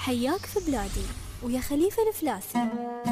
حياك في بلادي ويا خليفة الفلاسي.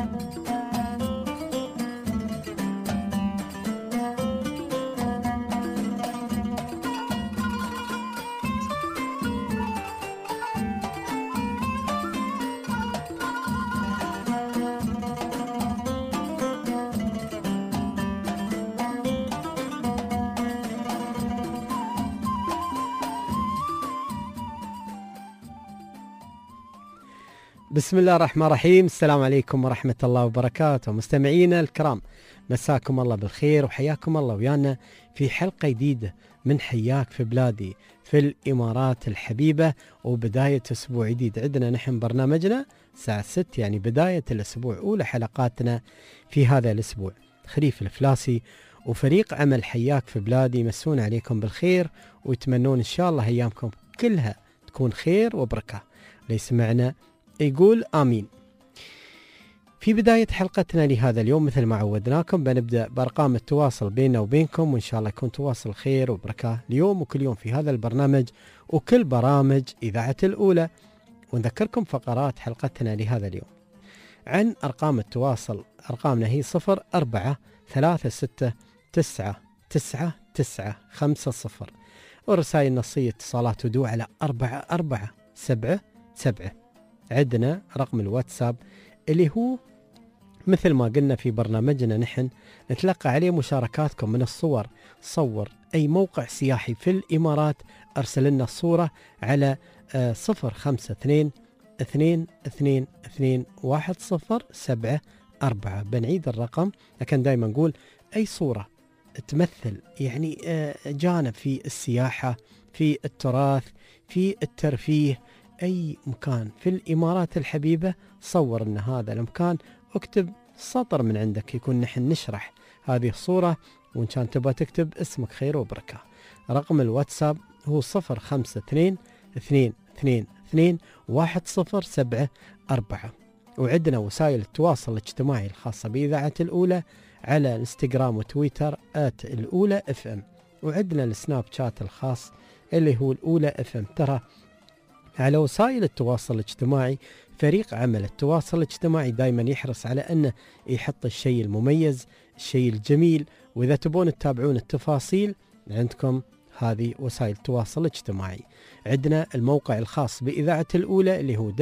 بسم الله الرحمن الرحيم. السلام عليكم ورحمة الله وبركاته مستمعينا الكرام، مساكم الله بالخير وحياكم الله ويانا في حلقة جديدة من حياك في بلادي في الإمارات الحبيبة، وبداية أسبوع جديد عندنا نحن برنامجنا الساعة 6، يعني بداية الأسبوع، أولى حلقاتنا في هذا الأسبوع. خليفة الفلاسي وفريق عمل حياك في بلادي يمسون عليكم بالخير ويتمنون إن شاء الله أيامكم كلها تكون خير وبركة. ليس معنا يقول آمين. في بداية حلقتنا لهذا اليوم مثل ما عودناكم بنبدأ بأرقام التواصل بيننا وبينكم، وإن شاء الله يكون تواصل خير وبركة اليوم وكل يوم في هذا البرنامج وكل برامج إذاعة الأولى. ونذكركم فقرات حلقتنا لهذا اليوم. عن أرقام التواصل، أرقامنا هي 0436999950، والرسائل النصية اتصالات ودو على 4477. عندنا رقم الواتساب اللي هو مثل ما قلنا في برنامجنا نحن نتلقى عليه مشاركاتكم من الصور. صور أي موقع سياحي في الإمارات، أرسل لنا الصورة على 0552221074. بنعيد الرقم لكن دائما نقول أي صورة تمثل يعني جانب في السياحة، في التراث، في الترفيه، أي مكان في الإمارات الحبيبة صور لنا هذا المكان، اكتب سطر من عندك يكون نحن نشرح هذه الصورة، وإن كان تبغى تكتب اسمك خير وبركة. رقم الواتساب هو 0522221074. وعندنا وسائل التواصل الاجتماعي الخاصة بإذاعة الأولى على الانستغرام وتويتر @الأولى FM، وعندنا السناب شات الخاص اللي هو الأولى FM. ترى على وسائل التواصل الاجتماعي فريق عمل التواصل الاجتماعي دائما يحرص على أنه يحط الشيء المميز، الشيء الجميل. وإذا تبون تتابعون التفاصيل عندكم هذه وسائل التواصل الاجتماعي. عندنا الموقع الخاص بإذاعة الأولى اللي هو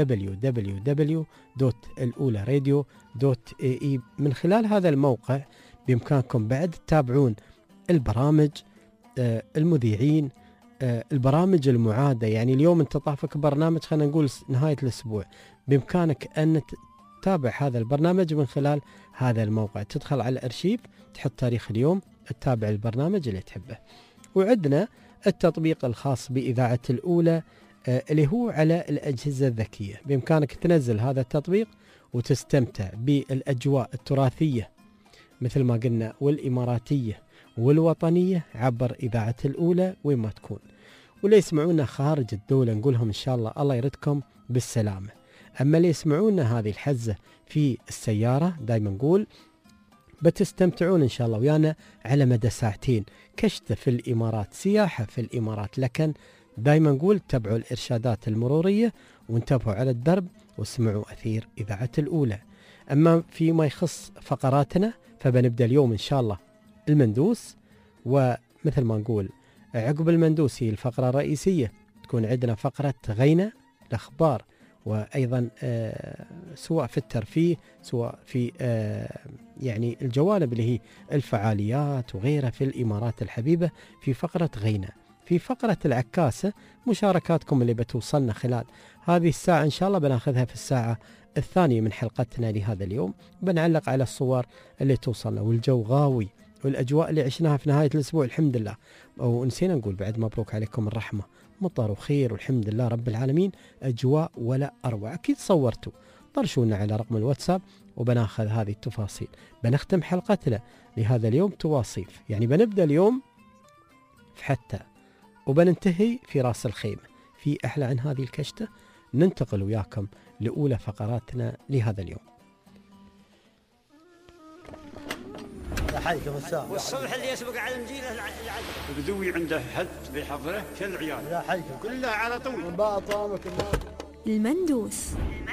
www.الأولى-radio.ae. من خلال هذا الموقع بإمكانكم بعد تتابعون البرامج، المذيعين، البرامج المعادة. يعني اليوم انت طافك برنامج خلينا نقول نهاية الأسبوع، بإمكانك أن تتابع هذا البرنامج من خلال هذا الموقع. تدخل على الأرشيف، تحط تاريخ اليوم، تتابع البرنامج اللي تحبه. وعندنا التطبيق الخاص بإذاعة الأولى اللي هو على الأجهزة الذكية. بإمكانك تنزل هذا التطبيق وتستمتع بالأجواء التراثية مثل ما قلنا والإماراتية والوطنية عبر إذاعة الأولى وين ما تكون. واللي يسمعونا خارج الدولة نقولهم إن شاء الله يردكم بالسلامة. أما اللي يسمعونا هذه الحزة في السيارة دايما نقول بتستمتعون إن شاء الله ويانا على مدى ساعتين كشتة في الإمارات، سياحة في الإمارات. لكن دايما نقول تبعوا الإرشادات المرورية وانتبهوا على الدرب واسمعوا أثير إذاعة الأولى. أما فيما يخص فقراتنا فبنبدأ اليوم إن شاء الله المندوس، ومثل ما نقول عقب المندوس هي الفقرة الرئيسية تكون عندنا فقرة غينة الأخبار، وأيضا سواء في الترفيه سواء في يعني الجوانب اللي هي الفعاليات وغيرها في الإمارات الحبيبة في فقرة غينة. في فقرة العكاسة مشاركاتكم اللي بتوصلنا خلال هذه الساعة إن شاء الله بناخذها في الساعة الثانية من حلقتنا لهذا اليوم. بنعلق على الصور اللي توصلنا والجو غاوي والأجواء اللي عشناها في نهاية الأسبوع الحمد لله. ونسينا نقول بعد مبروك عليكم الرحمة، مطر وخير والحمد لله رب العالمين، أجواء ولا أروع. أكيد صورتوا، طرشونا على رقم الواتساب وبناخذ هذه التفاصيل. بنختم حلقتنا لهذا اليوم تواصيف، يعني بنبدأ اليوم في حتى وبننتهي في راس الخيمة. في أحلى عن هذه الكشتة؟ ننتقل وياكم لأولى فقراتنا لهذا اليوم. حيكم الساعة والصبح اللي يسبق على المدينة العدل بدوي عنده حد بيحضره كل عيال لا حيكم كلها على طول باع طعامك المندوس.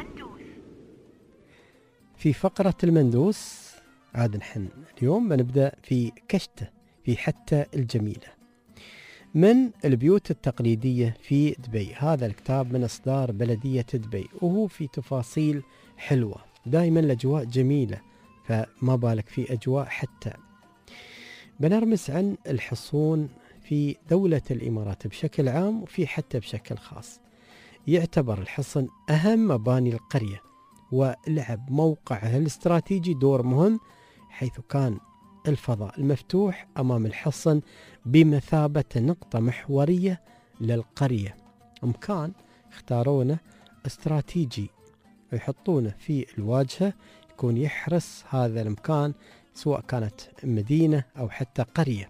في فقرة المندوس عاد نحن اليوم بنبدأ في كشته في حتى الجميلة من البيوت التقليدية في دبي. هذا الكتاب من إصدار بلدية دبي، وهو في تفاصيل حلوة، دائما الأجواء جميلة، فما بالك في أجواء حتى. بنرمس عن الحصون في دولة الإمارات بشكل عام وفي حتى بشكل خاص. يعتبر الحصن أهم مباني القرية، ولعب موقعه الاستراتيجي دور مهم، حيث كان الفضاء المفتوح أمام الحصن بمثابة نقطة محورية للقرية. مكان اختارونه استراتيجي ويحطونه في الواجهة، يكون يحرس هذا المكان سواء كانت مدينة أو حتى قرية.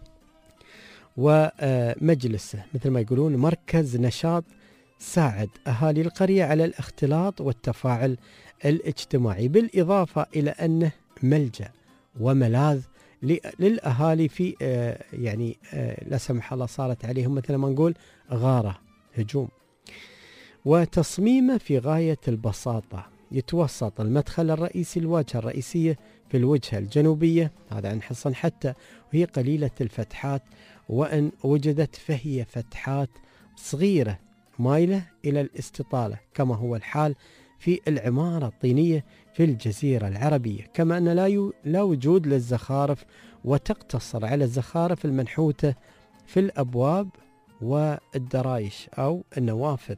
ومجلسه مثل ما يقولون مركز نشاط ساعد أهالي القرية على الاختلاط والتفاعل الاجتماعي، بالإضافة إلى أنه ملجأ وملاذ للأهالي في يعني لا سمح الله صارت عليهم مثل ما نقول غارة هجوم. وتصميمه في غاية البساطة، يتوسط المدخل الرئيسي الواجهة الرئيسية في الوجهة الجنوبية، هذا عن حصن حتى، وهي قليلة الفتحات، وإن وجدت فهي فتحات صغيرة مايلة إلى الاستطالة كما هو الحال في العمارة الطينية في الجزيرة العربية. كما أن لا وجود للزخارف، وتقتصر على الزخارف المنحوتة في الأبواب والدرايش أو النوافذ.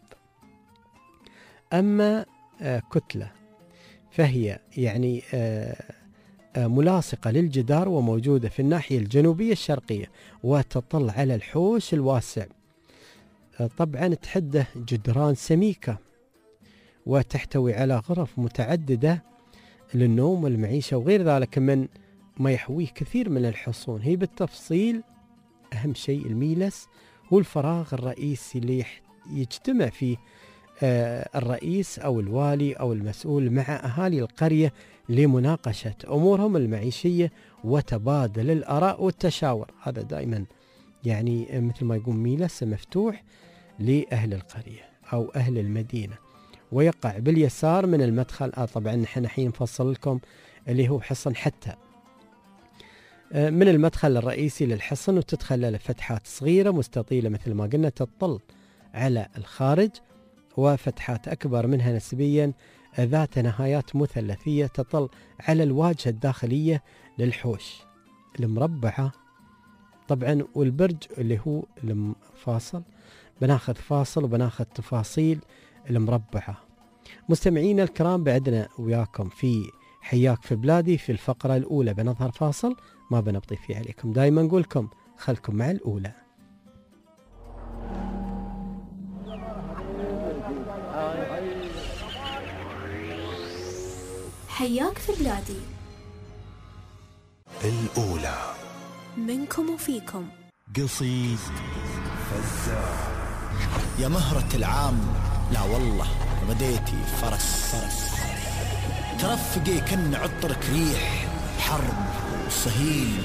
أما كتلة فهي يعني ملاصقة للجدار وموجودة في الناحية الجنوبية الشرقية، وتطل على الحوش الواسع. طبعا تحده جدران سميكة، وتحتوي على غرف متعددة للنوم والمعيشة وغير ذلك من ما يحويه كثير من الحصون. هي بالتفصيل أهم شيء الميلس هو الفراغ الرئيسي اللي يجتمع فيه الرئيس أو الوالي أو المسؤول مع أهالي القرية لمناقشة أمورهم المعيشية وتبادل الآراء والتشاور. هذا دائما يعني مثل ما يقول ميلس مفتوح لأهل القرية أو أهل المدينة، ويقع باليسار من المدخل. طبعا نحن حين نفصل لكم اللي هو حصن حتى من المدخل الرئيسي للحصن، وتدخل له فتحات صغيرة مستطيلة مثل ما قلنا تطل على الخارج، وفتحات أكبر منها نسبيا ذات نهايات مثلثية تطل على الواجهة الداخلية للحوش المربعة. طبعا والبرج اللي هو الفاصل بناخذ فاصل وبناخذ تفاصيل المربعة. مستمعين الكرام، بعدنا وياكم في حياك في بلادي. في الفقرة الأولى بنظهر فاصل ما بنبطي فيه عليكم، دائما نقولكم خلكم مع الأولى. حياك في بلادي الأولى منكم وفيكم. قصيد فزاع. يا مهرة العام، لا والله غديتي فرس ترفقي كن عطرك ريح حرب وصهيل.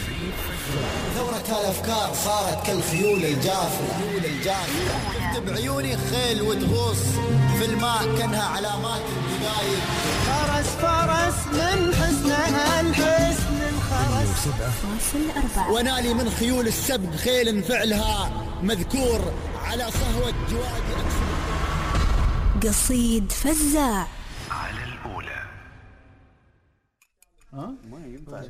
ثورة الأفكار صارت كالخيول الجافة شفت بعيوني خيل وتغوص في الماء كانها علامات البداية. فرس من حسنها الحسن الخرس 7.4 ونالي من خيول السبق خيل فعلها مذكور على صهوة جوادي. قصيد فزاع على الأولى. ما ينفع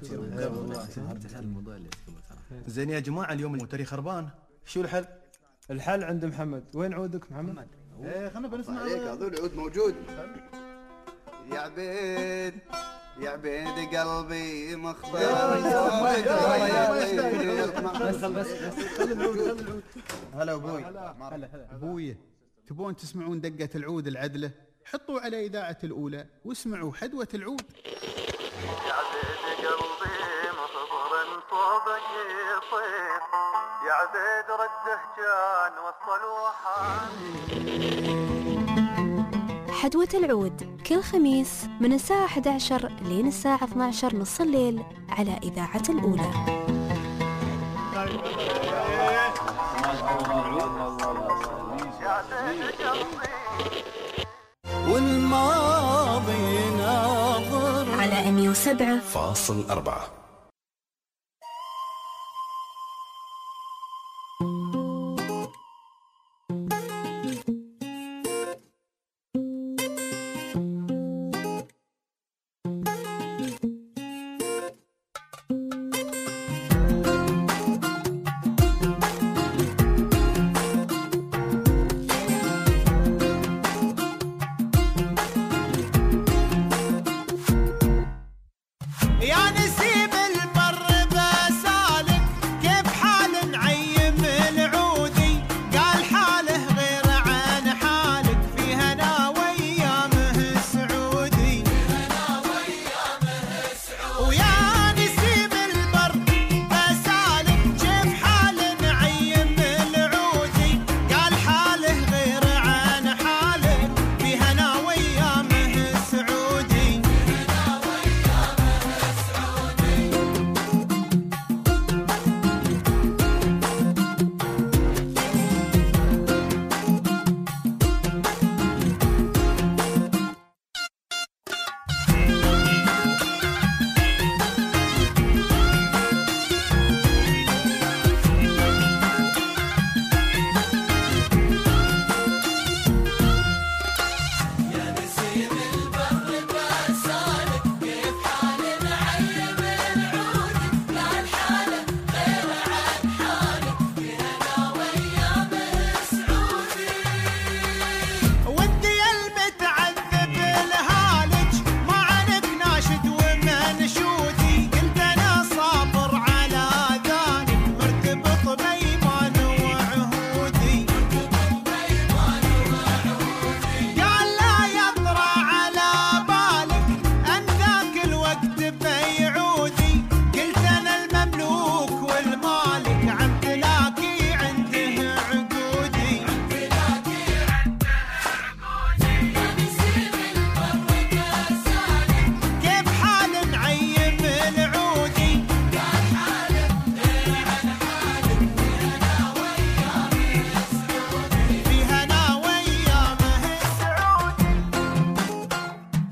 زين يا جماعة، اليوم الموتري خربان، شو الحل؟ الحل عند محمد. وين عودك محمد؟ ايه خلنا بنسمع عليك. هذول العود موجود. يا عبيد يا عبيد قلبي مختار. بس هلا ابوي. ابوي، تبون تسمعون دقة العود العدلة؟ حطوا على إذاعة الأولى واسمعوا حدوة العود. يا عبيد قلبي مخبر صوبك يصير، يا عبيد رده جان وصل وحان. حدوة العود كل خميس من الساعة 11 لين الساعة 12 نص الليل على إذاعة الأولى. والماضي ناظر على 107.4. يا نسيم البر بسالك كيف حال نعيم العودي قال حاله غير عن حالك في هنا ويامه سعودي ويا نسيم البر بسالك كيف حال نعيم العودي قال حاله غير عن حالك في هنا ويامه سعودي ودي المتعذب الهالج ما عنك ناشد ومنشودي قلت انا صابر على ذلك مرتبط بايمان وعهودي قال لا يطرى على بالك ان ذاك الوقت بيعودي قلت انا المملوك والمالك عم تلاقي عنده عقودي كيف حال نعيم العودي قال حاله غير عن حالك في هنا ويامه سعودي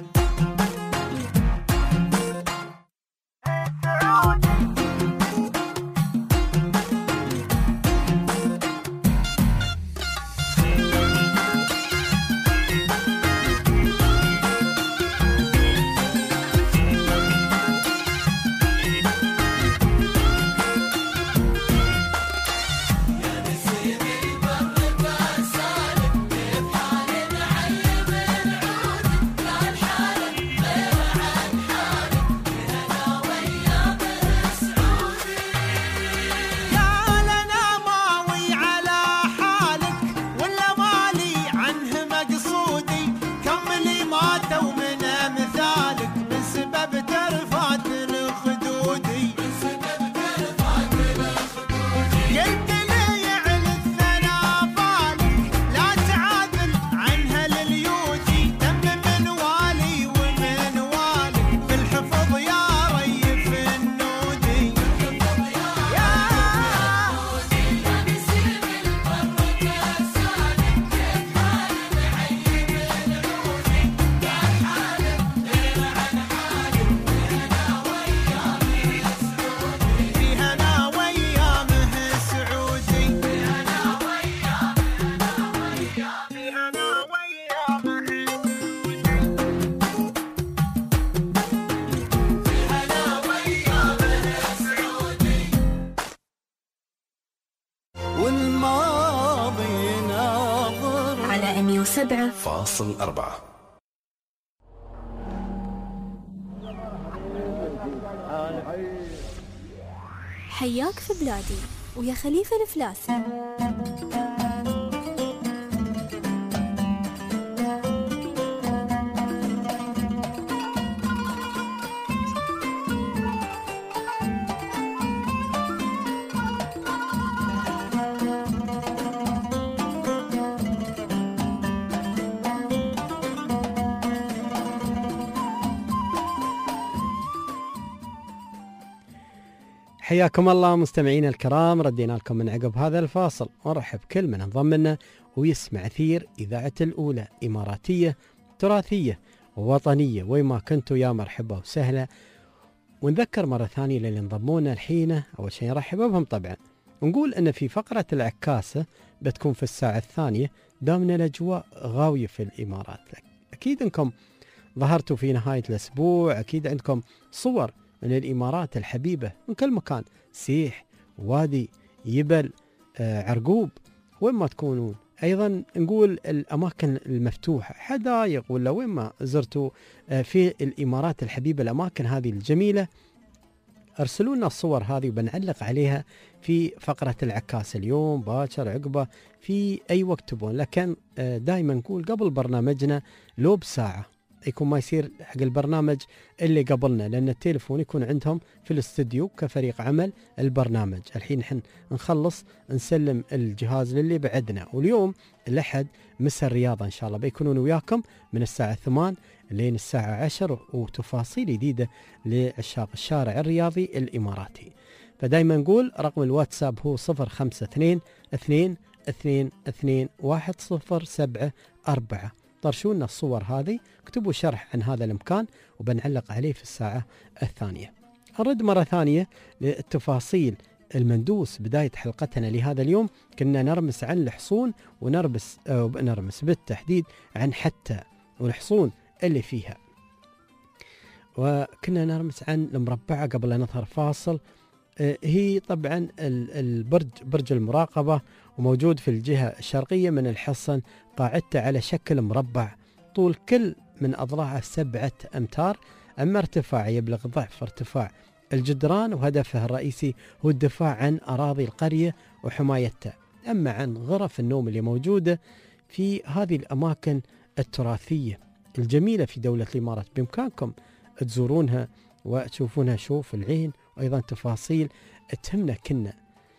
قال انا ماوي على حالك ولا مالي عنه مقصودي كملي ماتوا من امثالك من سبب ترفات الخدودي قلت لي يعلى الثنا بالك لا تعادل عنها لليودي دم من والي ومن والك في الحفظ يا ريف النودي في هنا ويامه سعودي في هنا ويامه سعودي والماضي ناظر على 107. حياك في بلادي ويا خليفة الفلاسي. حياكم الله مستمعينا الكرام، ردينا لكم من عقب هذا الفاصل ونرحب كل من انضم لنا ويسمع أثير إذاعة الأولى، إماراتية تراثية ووطنية، وما كنتوا يا مرحبا وسهلا. ونذكر مرة ثانية للي انضمونا الحين أول شيء نرحب بهم طبعا، ونقول أن في فقرة العكاسة بتكون في الساعة الثانية دامنا الأجواء غاوية في الإمارات. أكيد أنكم ظهرتوا في نهاية الأسبوع، أكيد عندكم صور من الإمارات الحبيبة من كل مكان، سيح، وادي، يبل، عرقوب، وين ما تكونون. أيضا نقول الأماكن المفتوحة، حدائق ولا وين ما زرتوا في الإمارات الحبيبة، الأماكن هذه الجميلة ارسلوا لنا الصور هذه وبنعلق عليها في فقرة العكاس اليوم باكر عقبه في أي وقت تبون. لكن دائما نقول قبل برنامجنا لو بساعة يكون ما يصير حق البرنامج اللي قبلنا، لأن التليفون يكون عندهم في الاستديو كفريق عمل البرنامج. الحين نحن نخلص نسلم الجهاز للي بعدنا، واليوم الأحد مساء الرياضة إن شاء الله بيكونون وياكم من الساعة 8 لين الساعة 10 وتفاصيل جديدة لعشاق الشارع الرياضي الإماراتي. فدايما نقول رقم الواتساب هو 052 222 1074. طرشونا الصور هذه، اكتبوا شرح عن هذا المكان وبنعلق عليه في الساعة الثانية. أرد مرة ثانية للتفاصيل المندوس. بداية حلقتنا لهذا اليوم كنا نرمس عن الحصون ونرمس بالتحديد عن حتى والحصون اللي فيها، وكنا نرمس عن المربعة قبل أن نظهر فاصل. هي طبعا برج المراقبة، وموجود في الجهة الشرقية من الحصن، قاعدته على شكل مربع، طول كل من أضلاعه 7 أمتار، أما ارتفاع يبلغ ضعف ارتفاع الجدران، وهدفه الرئيسي هو الدفاع عن أراضي القرية وحمايتها. أما عن غرف النوم اللي موجودة في هذه الأماكن التراثية الجميلة في دولة الإمارات، بإمكانكم تزورونها وتشوفونها شوف العين، وأيضا تفاصيل تهمنا كنا.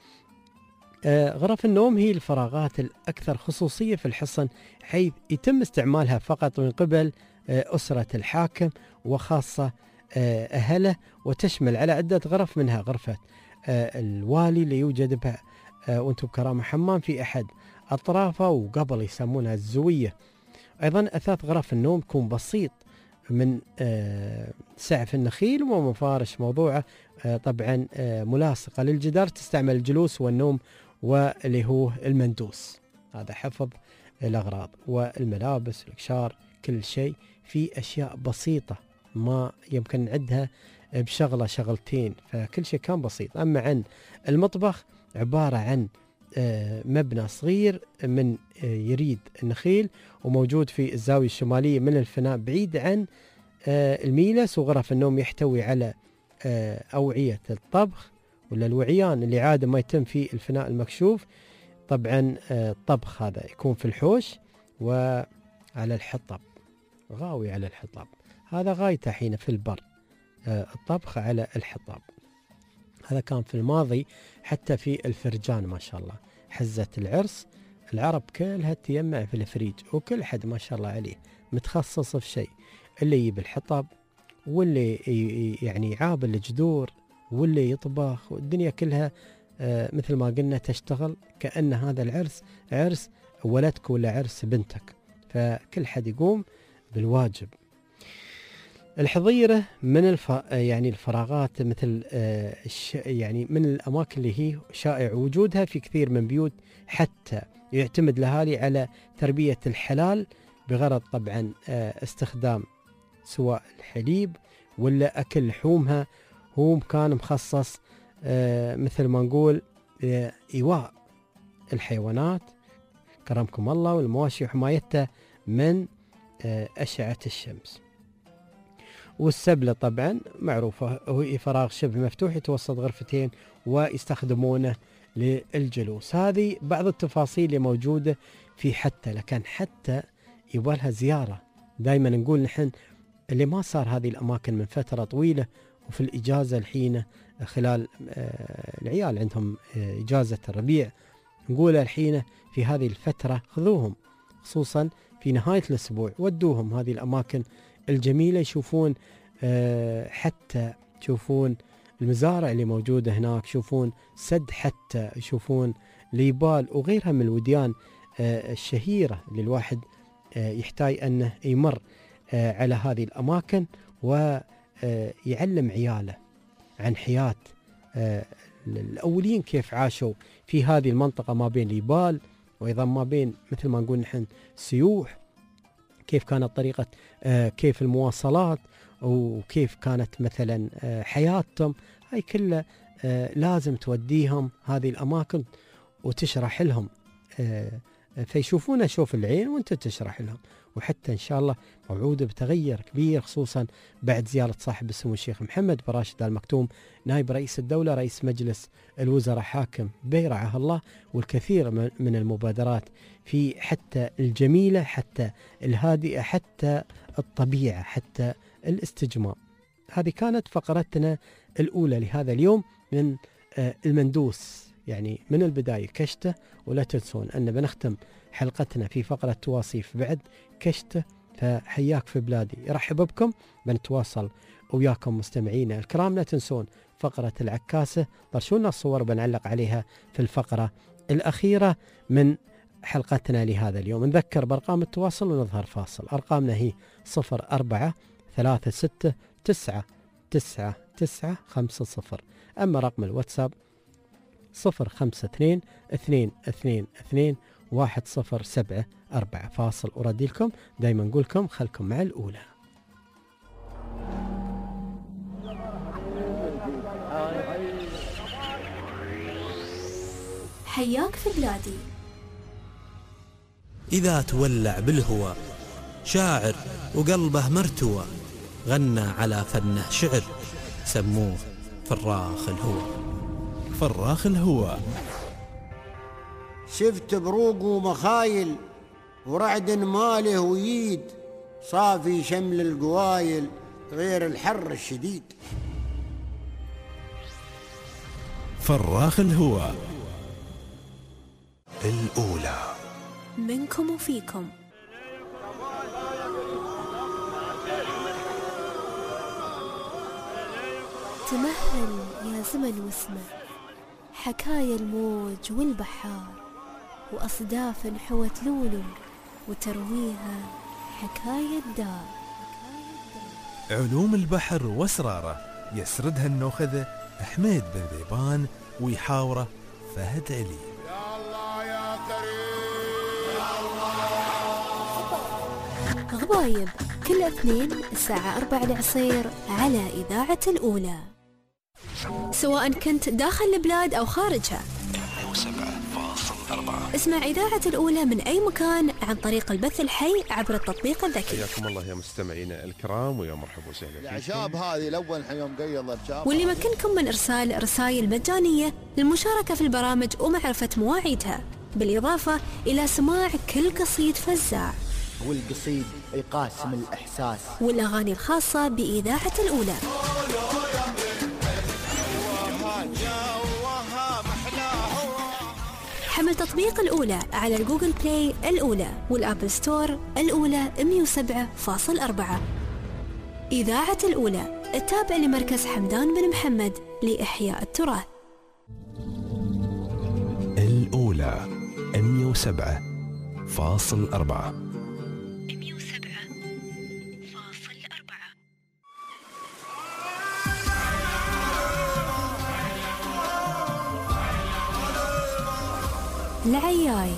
غرف النوم هي الفراغات الأكثر خصوصية في الحصن، حيث يتم استعمالها فقط من قبل أسرة الحاكم وخاصة أهله، وتشمل على عدة غرف، منها غرفة الوالي اللي يوجد بها وانتم بكرامة حمام في أحد أطرافه، وقبل يسمونها الزوية. أيضا أثاث غرف النوم يكون بسيط من سعف النخيل ومفارش موضوعة طبعا ملاصقة للجدار، تستعمل الجلوس والنوم واللي هو المندوس. هذا حفظ الأغراض والملابس والإكشار، كل شيء في أشياء بسيطة ما يمكن نعدها بشغلة شغلتين، فكل شيء كان بسيط. أما عن المطبخ عبارة عن مبنى صغير من يريد النخيل، وموجود في الزاوية الشمالية من الفناء بعيد عن الميلس، وغرف النوم يحتوي على أوعية الطبخ ولا الوعيان اللي عادة ما يتم في الفناء المكشوف. طبعا الطبخ هذا يكون في الحوش وعلى الحطب، غاوي على الحطب، هذا غايته حين في البر، الطبخ على الحطب. هذا كان في الماضي حتى في الفرجان ما شاء الله، حزة العرس العرب كلها تجمع في الفريج، وكل حد ما شاء الله عليه متخصص في شيء، اللي يجيب الحطب واللي يعني يعابل الجذور واللي يطبخ، والدنيا كلها مثل ما قلنا تشتغل كأن هذا العرس عرس ولدك ولا عرس بنتك، فكل حد يقوم بالواجب. الحظيرة من يعني الفراغات مثل يعني من الأماكن اللي هي شائع وجودها في كثير من بيوت، حتى يعتمد الأهالي على تربية الحلال بغرض طبعا استخدام سواء الحليب ولا أكل لحومها. هو مكان مخصص مثل ما نقول إيواء الحيوانات كرمكم الله والمواشي وحمايتها من أشعة الشمس. والسبلة طبعا معروفة، هو فراغ شبه مفتوح يتوسط غرفتين ويستخدمونه للجلوس. هذه بعض التفاصيل اللي موجودة في حتى، لكن حتى يبالها زيارة. دايما نقول نحن اللي ما صار هذه الأماكن من فترة طويلة وفي الإجازة الحين خلال العيال عندهم إجازة الربيع، نقول الحين في هذه الفترة خذوهم خصوصا في نهاية الأسبوع، ودوهم هذه الأماكن الجميلة يشوفون حتى يشوفون المزارع اللي موجودة هناك، يشوفون سد حتى، يشوفون ليبال وغيرها من الوديان الشهيرة اللي الواحد يحتاج أنه يمر على هذه الأماكن ويعلم عياله عن حياة الأولين كيف عاشوا في هذه المنطقة ما بين ليبال وأيضا ما بين مثل ما نقول نحن سيوح، كيف كانت طريقة كيف المواصلات وكيف كانت مثلا حياتهم. هاي كلها لازم توديهم هذه الأماكن وتشرح لهم، فيشوفونها شوف العين وانت تشرح لهم، وحتى إن شاء الله موعود بتغير كبير خصوصا بعد زيارة صاحب السمو الشيخ محمد بن راشد آل مكتوم نائب رئيس الدولة رئيس مجلس الوزراء حاكم بيرعاه الله، والكثير من المبادرات في حتى الجميلة حتى الهادئة حتى الطبيعة حتى الاستجمام. هذه كانت فقرتنا الأولى لهذا اليوم من المندوس، يعني من البداية كشته، ولا تنسون أن بنختم حلقتنا في فقرة تواصيف بعد كشته. فحياك في بلادي، رحب بكم، بنتواصل وياكم مستمعينا الكرام. لا تنسون فقرة العكاسة، طرشونا الصور بنعلق عليها في الفقرة الأخيرة من حلقتنا لهذا اليوم. نذكر بأرقام التواصل ونظهر فاصل. أرقامنا هي 0436999950، أما رقم الواتساب 0522221074. فاصل وردي لكم، دايما نقول لكم خلكم مع الأولى. حياك في بلادي. إذا تولع بالهوى شاعر وقلبه مرتوى، غنى على فنه شعر، سموه فراخ الهوى. فراخ الهوى. شفت بروق ومخايل ورعد ماله ويد، صافي شمل القوايل غير الحر الشديد. فراخ الهوى الأولى منكم وفيكم. تمهل يا زمن واسمع حكايا الموج والبحار، وأصداف حوت لولو وترويها حكاية الدار. علوم البحر واسراره يسردها النوخذة حميد بن ذيبان، ويحاوره فهد علي. يا الله يا كريم يا الله. غبايب كل اثنين الساعة 4 العصير على إذاعة الأولى، سواء كنت داخل البلاد أو خارجها. 107.4. اسمع إذاعة الأولى من أي مكان عن طريق البث الحي عبر التطبيق الذكي. حياكم الله يا مستمعينا الكرام، ويا مرحبا وسهلا. العشاب هذه الأول حيوم قيض الشاب، واللي مكنكم من إرسال رسائل مجانية للمشاركة في البرامج ومعرفة مواعيدها، بالإضافة إلى سماع كل قصيد فزاع، والقصيد يقاسم الإحساس، والأغاني الخاصة بإذاعة الأولى. حمل تطبيق الأولى على الجوجل بلاي الأولى والأبل ستور الأولى 107.4. إذاعة الأولى التابع لمركز حمدان بن محمد لإحياء التراث. الأولى 107.4. العياي.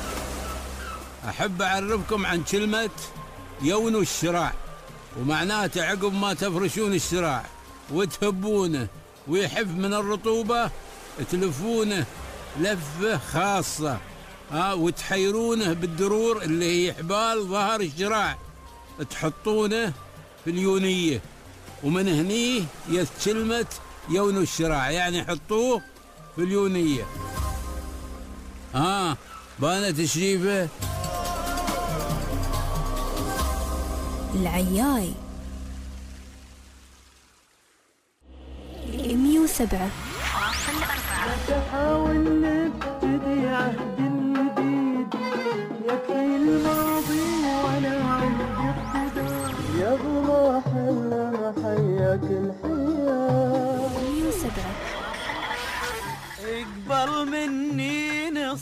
أحب أعرفكم عن كلمة يونوا الشراع، ومعناته عقب ما تفرشون الشراع وتهبونه ويحف من الرطوبة تلفونه لفة خاصة، وتحيرونه بالدرور اللي هي حبال ظهر الشراع، تحطونه في اليونية، ومن هنيه كلمة يونوا الشراع، يعني حطوه في اليونية. بانت الشريفة. العياي 107.4. تحاول نبتدي عهد جديد، يكفي الماضي وانا عندي ابتداء، يا الله حلنا حياك الحياة.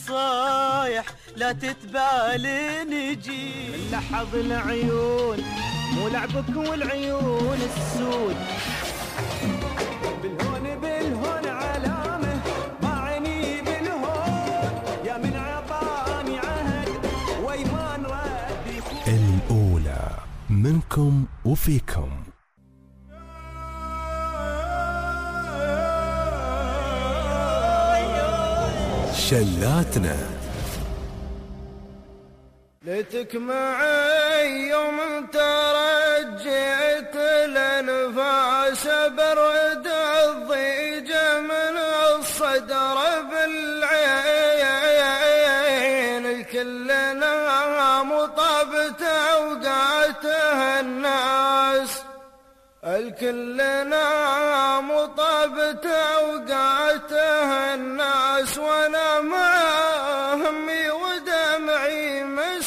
صايح لا تتبالي نجي لحظ العيون مو لعبك والعيون السود بالهون علامه ما عيني بالهون يا من عطاني عهد ويمان ردي الأولى منكم وفيكم. شلاتنا ليتك معي يوم ترجعت الانفاس برد الضيجه من الصدر بالعين الكلنا مطابت اوقاته الناس الكلنا مطابت اوقاته الناس وانا مع همي ودمعي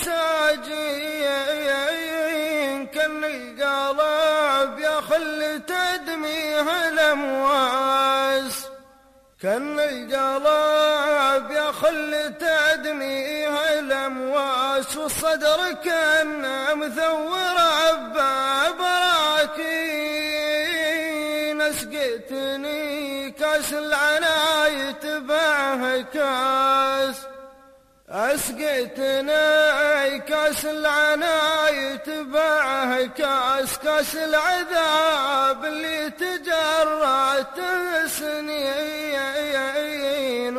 مساجين كان القلب يخل تدميه الامواس كان القلب يخل تدميه الامواس والصدر كان مثور براكين اسقيتني كاس العناية تبعه كاس اسقيتني كاس العناية تبعه كاس العذاب اللي تجرت سنين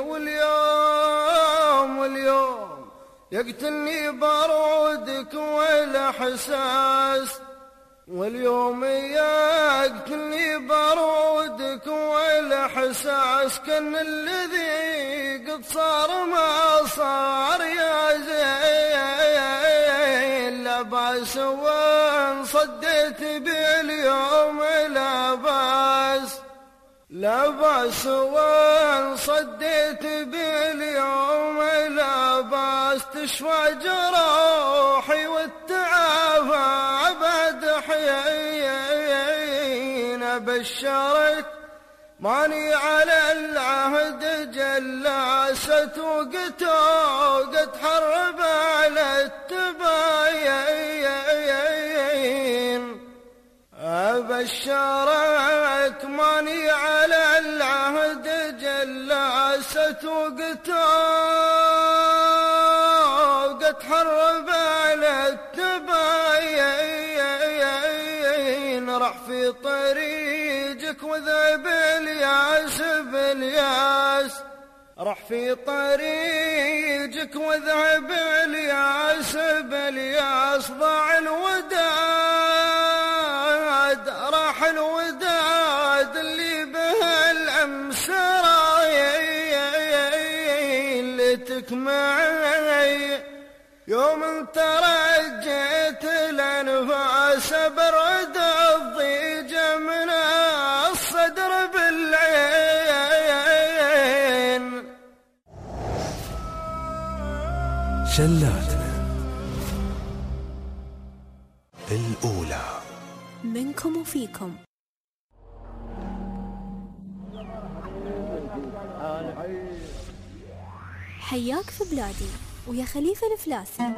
واليوم يقتلني برودك والاحساس واليوم يقتلني برودك والاحساس كان الذي قد صار ما صار يا زين لا باس وان صديت باليوم لا باس لا باس وان صديت باليوم لا باس تشفى جروحي والتعافى بعد حيين ابشرك ماني على العهد جلاسة وقد حرب على التباين أبشرك ماني على العهد جلاسة وقد حرب على التباين راح في طريقك وذهب الياس بالياس راح في طريقك وذهب الياس بالياس ضاع الوداد راح الوداد اللي به الامس رايين ليتك معي يوم ترجيت الانفاس برد الضيجه من الصدر بالعين شلاتنا الأولى منكم وفيكم. حياك في بلادي ويا خليفة الفلاسي.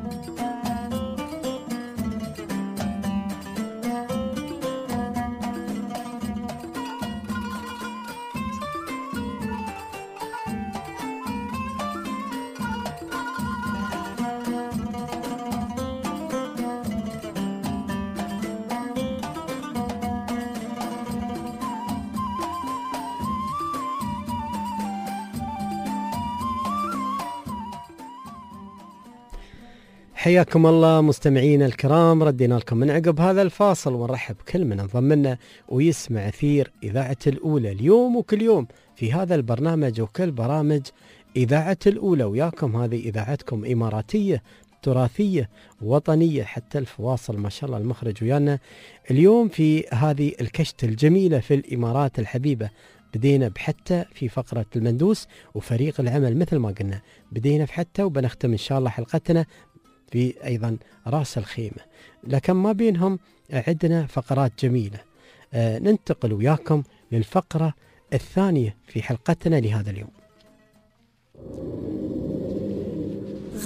حياكم الله مستمعين الكرام، ردينا لكم من عقب هذا الفاصل ونرحب كل من انضم لنا ويسمع أثير إذاعة الأولى اليوم وكل يوم في هذا البرنامج وكل برامج إذاعة الأولى. وياكم هذه إذاعتكم إماراتية تراثية وطنية، حتى الفواصل ما شاء الله المخرج ويانا اليوم في هذه الكشت الجميلة في الإمارات الحبيبة. بدينا بحتى في فقرة المندوس وفريق العمل مثل ما قلنا، بدينا في حتى وبنختم إن شاء الله حلقتنا في أيضا رأس الخيمة، لكن ما بينهم عندنا فقرات جميلة. ننتقل وياكم للفقرة الثانية في حلقتنا لهذا اليوم.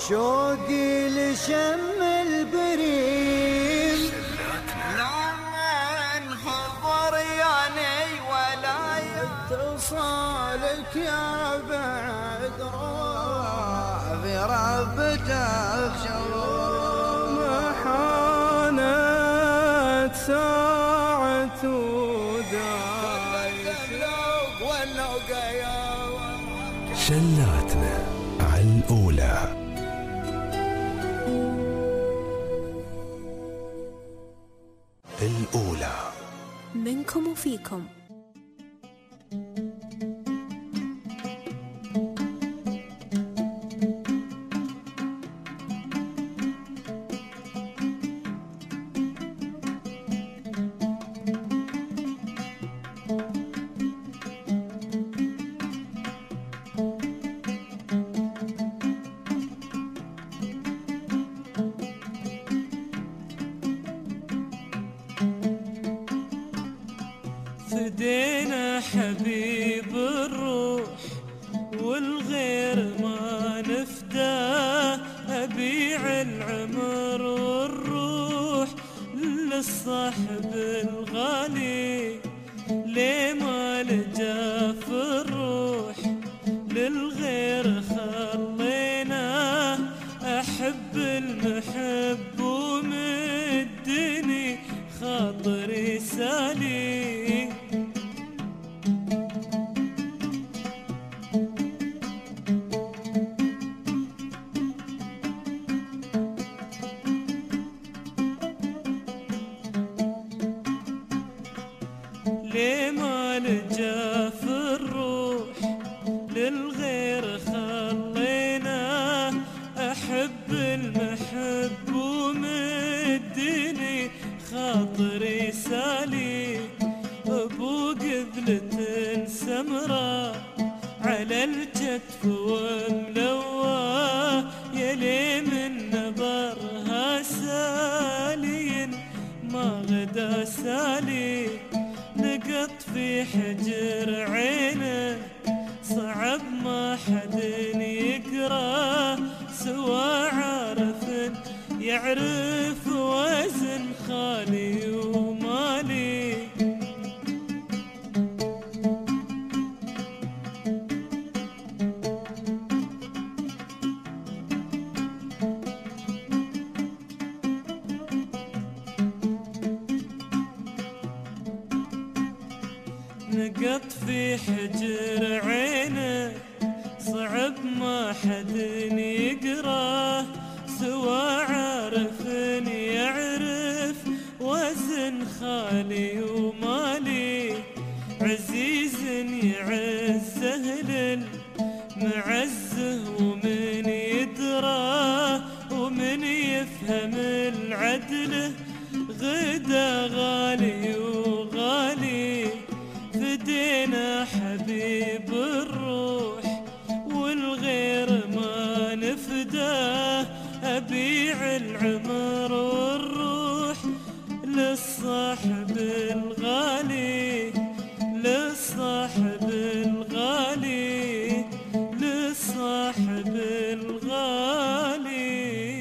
شوقي لشم البريم لمن حضر ياني ولا اتصالك يا بعد روح في ربتك شوق محانت ساعة وداي شلاتنا على الأولى. الأولى منكم وفيكم. فدينا حبيب الروح والغير ما نفداه، أبيع العمر والروح للصاحب الغالي، ليه ما لجا في الروح للغير خليناه، أحب المحب ومدني خاطري سالي. ليه ما لجا في الروح للغير خليناه، أحب المحب ومدني خاطري سالي. أبو قذلة سمراء على الكتف وملواه، يلي من نظرها سالي ما غدا سالي. نقط في حجر عينه صعب ما حد يقراه، سوى عارف يعرف وزن خالي ومالي. نقط في حجر عينه صعب ما حد يقراه، سوى عارف يعرف وزن خالي ومالي. عزيز يعزه للمعزه ومن يدراه، ومن يفهم العدل غدا غالي وغالي. فدينا حبيب الروح والغير ما نفداه، أبيع العمر والروح للصاحب الغالي، للصاحب الغالي، للصاحب الغالي.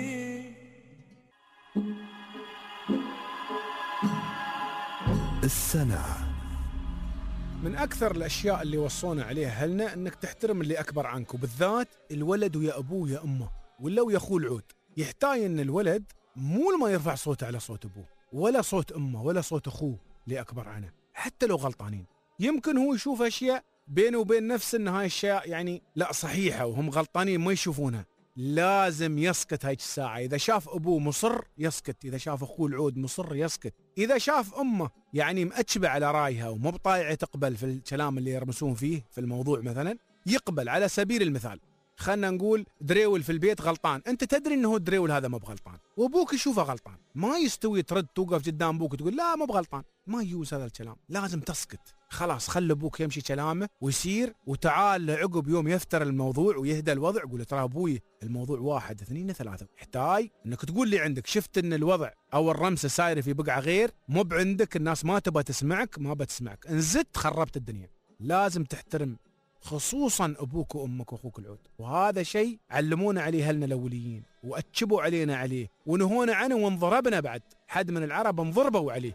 السنة. من أكثر الأشياء اللي وصونا عليها أهلنا أنك تحترم اللي أكبر عنك، وبالذات الولد ويا أبوه يا أمه ولا ويا أخوه العود. يحتاج أن الولد مو ما يرفع صوته على صوت أبوه ولا صوت أمه ولا صوت أخوه اللي أكبر عنه، حتى لو غلطانين. يمكن هو يشوف أشياء بينه وبين نفسه أن هاي الأشياء يعني لا صحيحة وهم غلطانين ما يشوفونها. لازم يسكت هاي الساعة. إذا شاف أبوه مصر يسكت، إذا شاف أخوه العود مصر يسكت، إذا شاف أمه يعني مأتشبة على رايها ومو بطايعة تقبل في الكلام اللي يرمسون فيه في الموضوع مثلا يقبل. على سبيل المثال خلنا نقول دريول في البيت غلطان، أنت تدري أنه دريول هذا ما بغلطان وأبوك يشوفه غلطان، ما يستوي ترد توقف قدام أبوك وتقول لا ما بغلطان، ما يجوز هذا الكلام. لازم تسكت، خلاص خلي أبوك يمشي كلامه ويسير، وتعال لعقب يوم يفتر الموضوع ويهدى الوضع قول ترى أبوي الموضوع 1 2 3. يحتاج أنك تقول لي عندك شفت أن الوضع أو الرمسة سايرة في بقعة غير، مو بعندك الناس ما تبى تسمعك ما بتسمعك، إن زدت خربت الدنيا. لازم تحترم خصوصا أبوك وأمك وأخوك العود. وهذا شيء علمونا عليه أهلنا الأوليين وأتشبوا علينا عليه ونهونا عنه وانضربنا بعد. حد من العرب انضربوا عليه.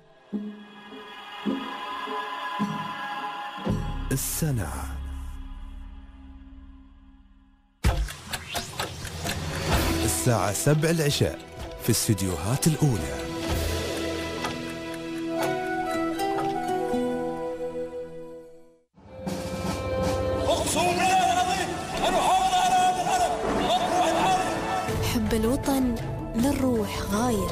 السنة الساعة 7 العشاء في استديوهات الأولى. حب الوطن للروح غاية.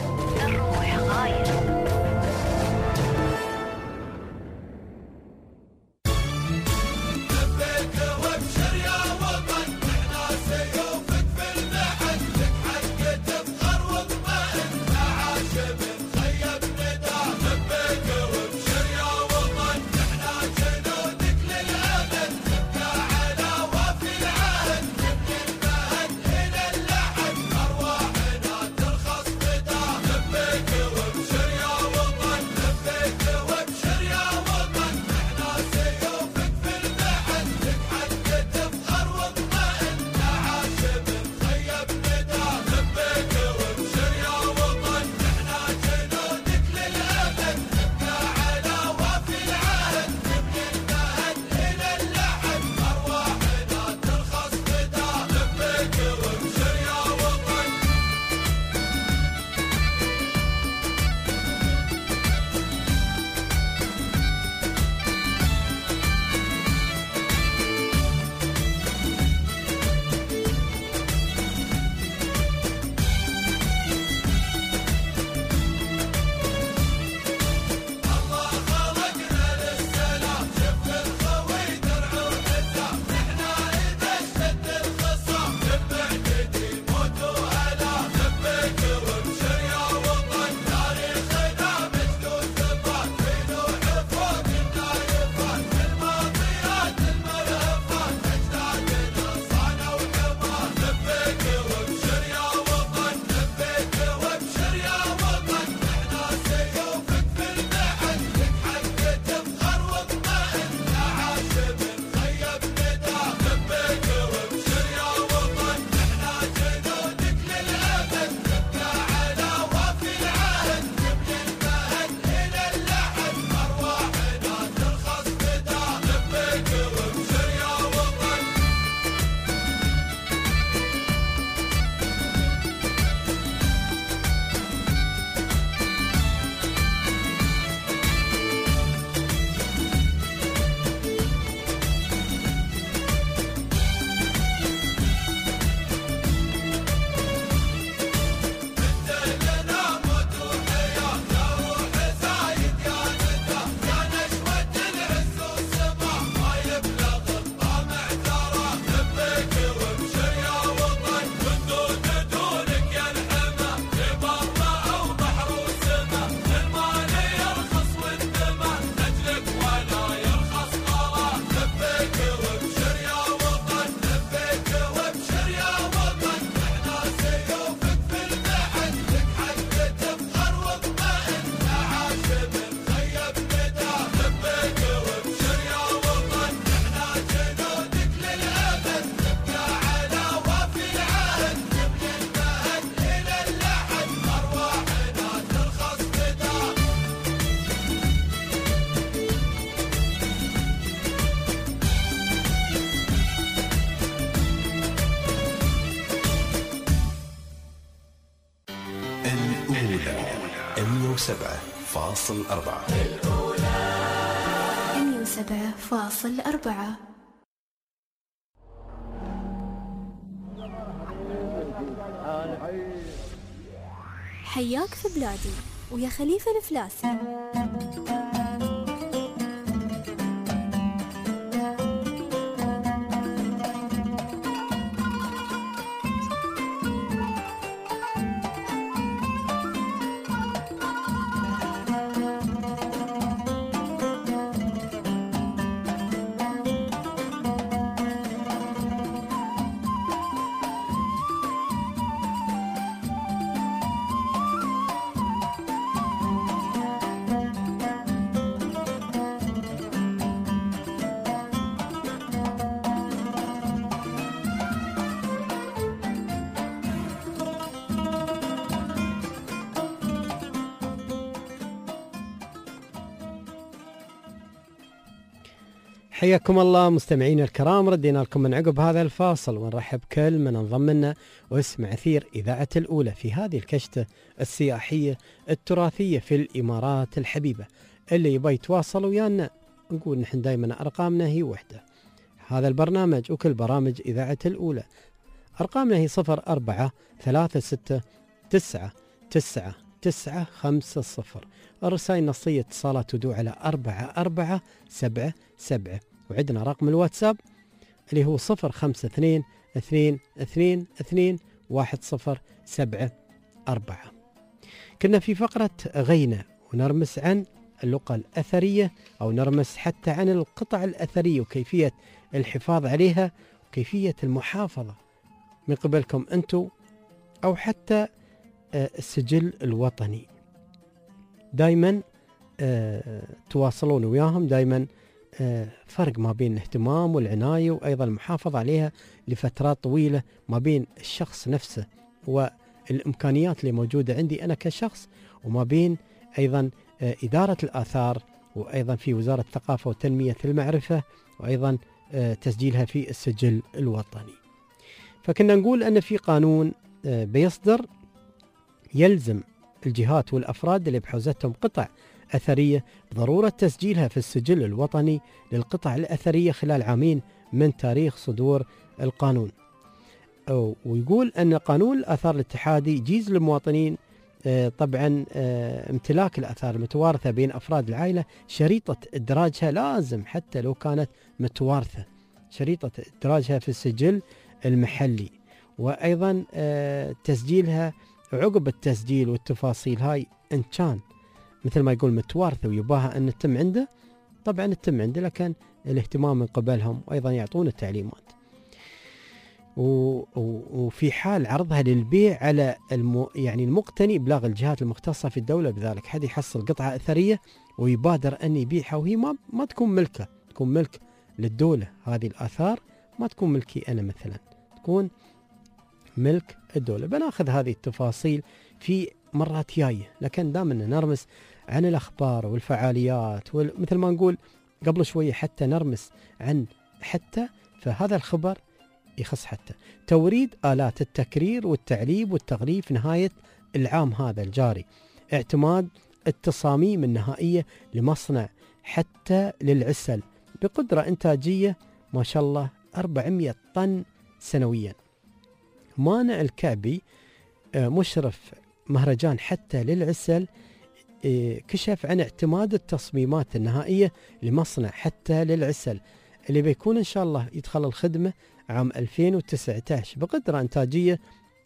الأولى 107.4 107.4. حياك في بلادي ويا خليفة الفلاسي. حياكم الله مستمعينا الكرام، ردينا لكم من عقب هذا الفاصل ونرحب كل من انضم لنا واسمع أثير إذاعة الأولى في هذه الكشتة السياحية التراثية في الإمارات الحبيبة. اللي يبغى يتواصل ويانا نقول نحن دائما أرقامنا هي وحدة، هذا البرنامج وكل برامج إذاعة الأولى أرقامنا هي 0436999950. الرسائل نصية اتصالات تدعو على 4477، وعندنا رقم الواتساب اللي هو 0552221074. كنا في فقرة غينا ونرمس عن اللغة الأثرية أو نرمس حتى عن القطع الأثرية وكيفية الحفاظ عليها وكيفية المحافظة من قبلكم أنتم أو حتى السجل الوطني. دايما تواصلون وياهم، دايما فرق ما بين الاهتمام والعناية وأيضا المحافظة عليها لفترات طويلة ما بين الشخص نفسه والإمكانيات اللي موجودة عندي أنا كشخص، وما بين أيضا إدارة الآثار وأيضا في وزارة الثقافة وتنمية المعرفة وأيضا تسجيلها في السجل الوطني. فكنا نقول أن في قانون بيصدر يلزم الجهات والأفراد اللي بحوزتهم قطع أثرية بضرورة تسجيلها في السجل الوطني للقطع الأثرية خلال عامين من تاريخ صدور القانون. ويقول أن قانون الآثار الاتحادي يجيز للمواطنين طبعا امتلاك الآثار المتوارثة بين أفراد العائلة شريطة إدراجها، لازم حتى لو كانت متوارثة شريطة إدراجها في السجل المحلي، وأيضا تسجيلها عقب التسجيل والتفاصيل هاي إن كان مثل ما يقول متوارثة ويباها أن تتم عنده، طبعا تتم عنده، لكن الاهتمام من قبلهم وأيضا يعطون التعليمات. وفي حال عرضها للبيع على يعني المقتني بلاغ الجهات المختصة في الدولة بذلك، حد يحصل قطعة أثرية ويبادر أن يبيعها وهي ما تكون ملكه، تكون ملك للدولة. هذه الآثار ما تكون ملكي أنا مثلا، تكون ملك الدولة. بناخذ هذه التفاصيل في مرات جاية، لكن دامنا نرمس عن الأخبار والفعاليات مثل ما نقول قبل شوية حتى نرمس عن حتى، فهذا الخبر يخص حتى توريد آلات التكرير والتعليب والتغليف نهاية العام هذا الجاري، اعتماد التصاميم النهائية لمصنع حتى للعسل بقدرة إنتاجية ما شاء الله 400 طن سنويا. مانع الكعبي مشرف مهرجان حتى للعسل كشف عن اعتماد التصميمات النهائية لمصنع حتى للعسل اللي بيكون إن شاء الله يدخل الخدمة عام 2019 بقدرة إنتاجية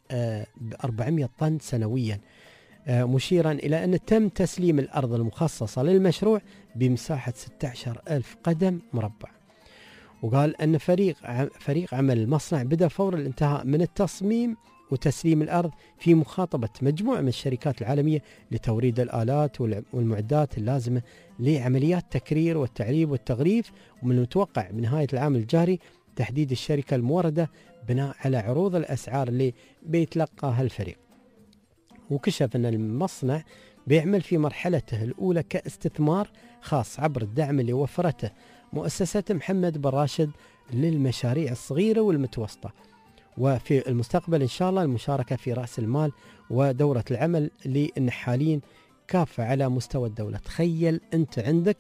400 طن سنويا، مشيرا إلى أن تم تسليم الأرض المخصصة للمشروع بمساحة 16,000 قدم مربع. وقال أن فريق عمل المصنع بدأ فور الانتهاء من التصميم وتسليم الأرض في مخاطبة مجموعة من الشركات العالمية لتوريد الآلات والمعدات اللازمة لعمليات التكرير والتعليب والتغليف. ومن المتوقع بنهاية العام الجاري تحديد الشركة الموردة بناء على عروض الأسعار اللي بيتلقاها الفريق. وكشف أن المصنع بيعمل في مرحلته الأولى كاستثمار خاص عبر الدعم اللي وفرته مؤسسة محمد بن راشد للمشاريع الصغيرة والمتوسطة، وفي المستقبل إن شاء الله المشاركة في رأس المال ودورة العمل للنحالين كافة على مستوى الدولة. تخيل أنت عندك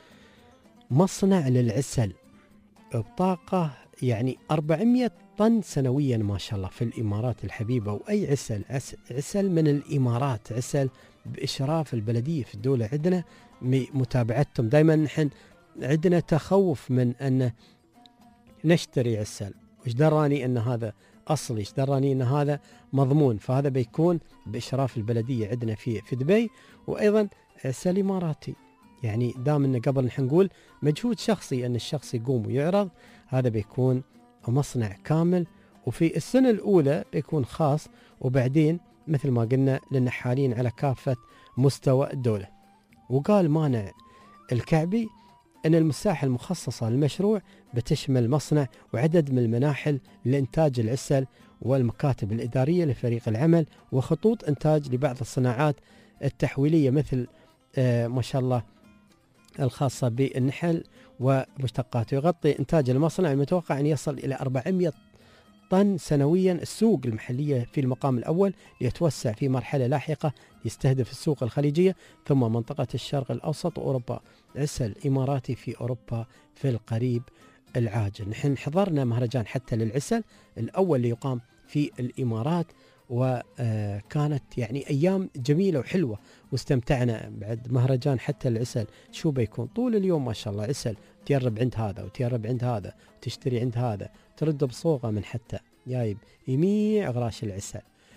مصنع للعسل بطاقة يعني 400 طن سنويا ما شاء الله في الإمارات الحبيبة، وأي عسل من الإمارات، عسل بإشراف البلدية في الدولة. عندنا متابعتهم دائما، نحن عندنا تخوف من أن نشتري عسل، وش دراني أن هذا أصلي، وش دراني أن هذا مضمون، فهذا بيكون بإشراف البلدية عندنا في دبي، وأيضا عسل إماراتي. يعني دام أنه قبل نحن نقول مجهود شخصي أن الشخص يقوم ويعرض، هذا بيكون مصنع كامل، وفي السنة الأولى بيكون خاص، وبعدين مثل ما قلنا للنحالين على كافة مستوى الدولة. وقال مانع الكعبي أن المساحة المخصصة للمشروع بتشمل مصنع وعدد من المناحل لإنتاج العسل والمكاتب الإدارية لفريق العمل وخطوط إنتاج لبعض الصناعات التحويلية مثل ما شاء الله الخاصة بالنحل ومشتقاته. يغطي إنتاج المصنع المتوقع أن يصل إلى 400 طن سنويا. السوق المحلية في المقام الأول، ليتوسع في مرحلة لاحقة يستهدف السوق الخليجية ثم منطقة الشرق الأوسط وأوروبا. عسل إماراتي في أوروبا في القريب العاجل. نحن حضرنا مهرجان حتى للعسل الأول اللي يقام في الإمارات، وكانت يعني أيام جميلة وحلوة واستمتعنا. بعد مهرجان حتى العسل شو بيكون طول اليوم ما شاء الله عسل، تجرب عند هذا وتجرب عند هذا وتشتري عند هذا، ترد بصوغة من حتى جايب يميع أغراش العسل.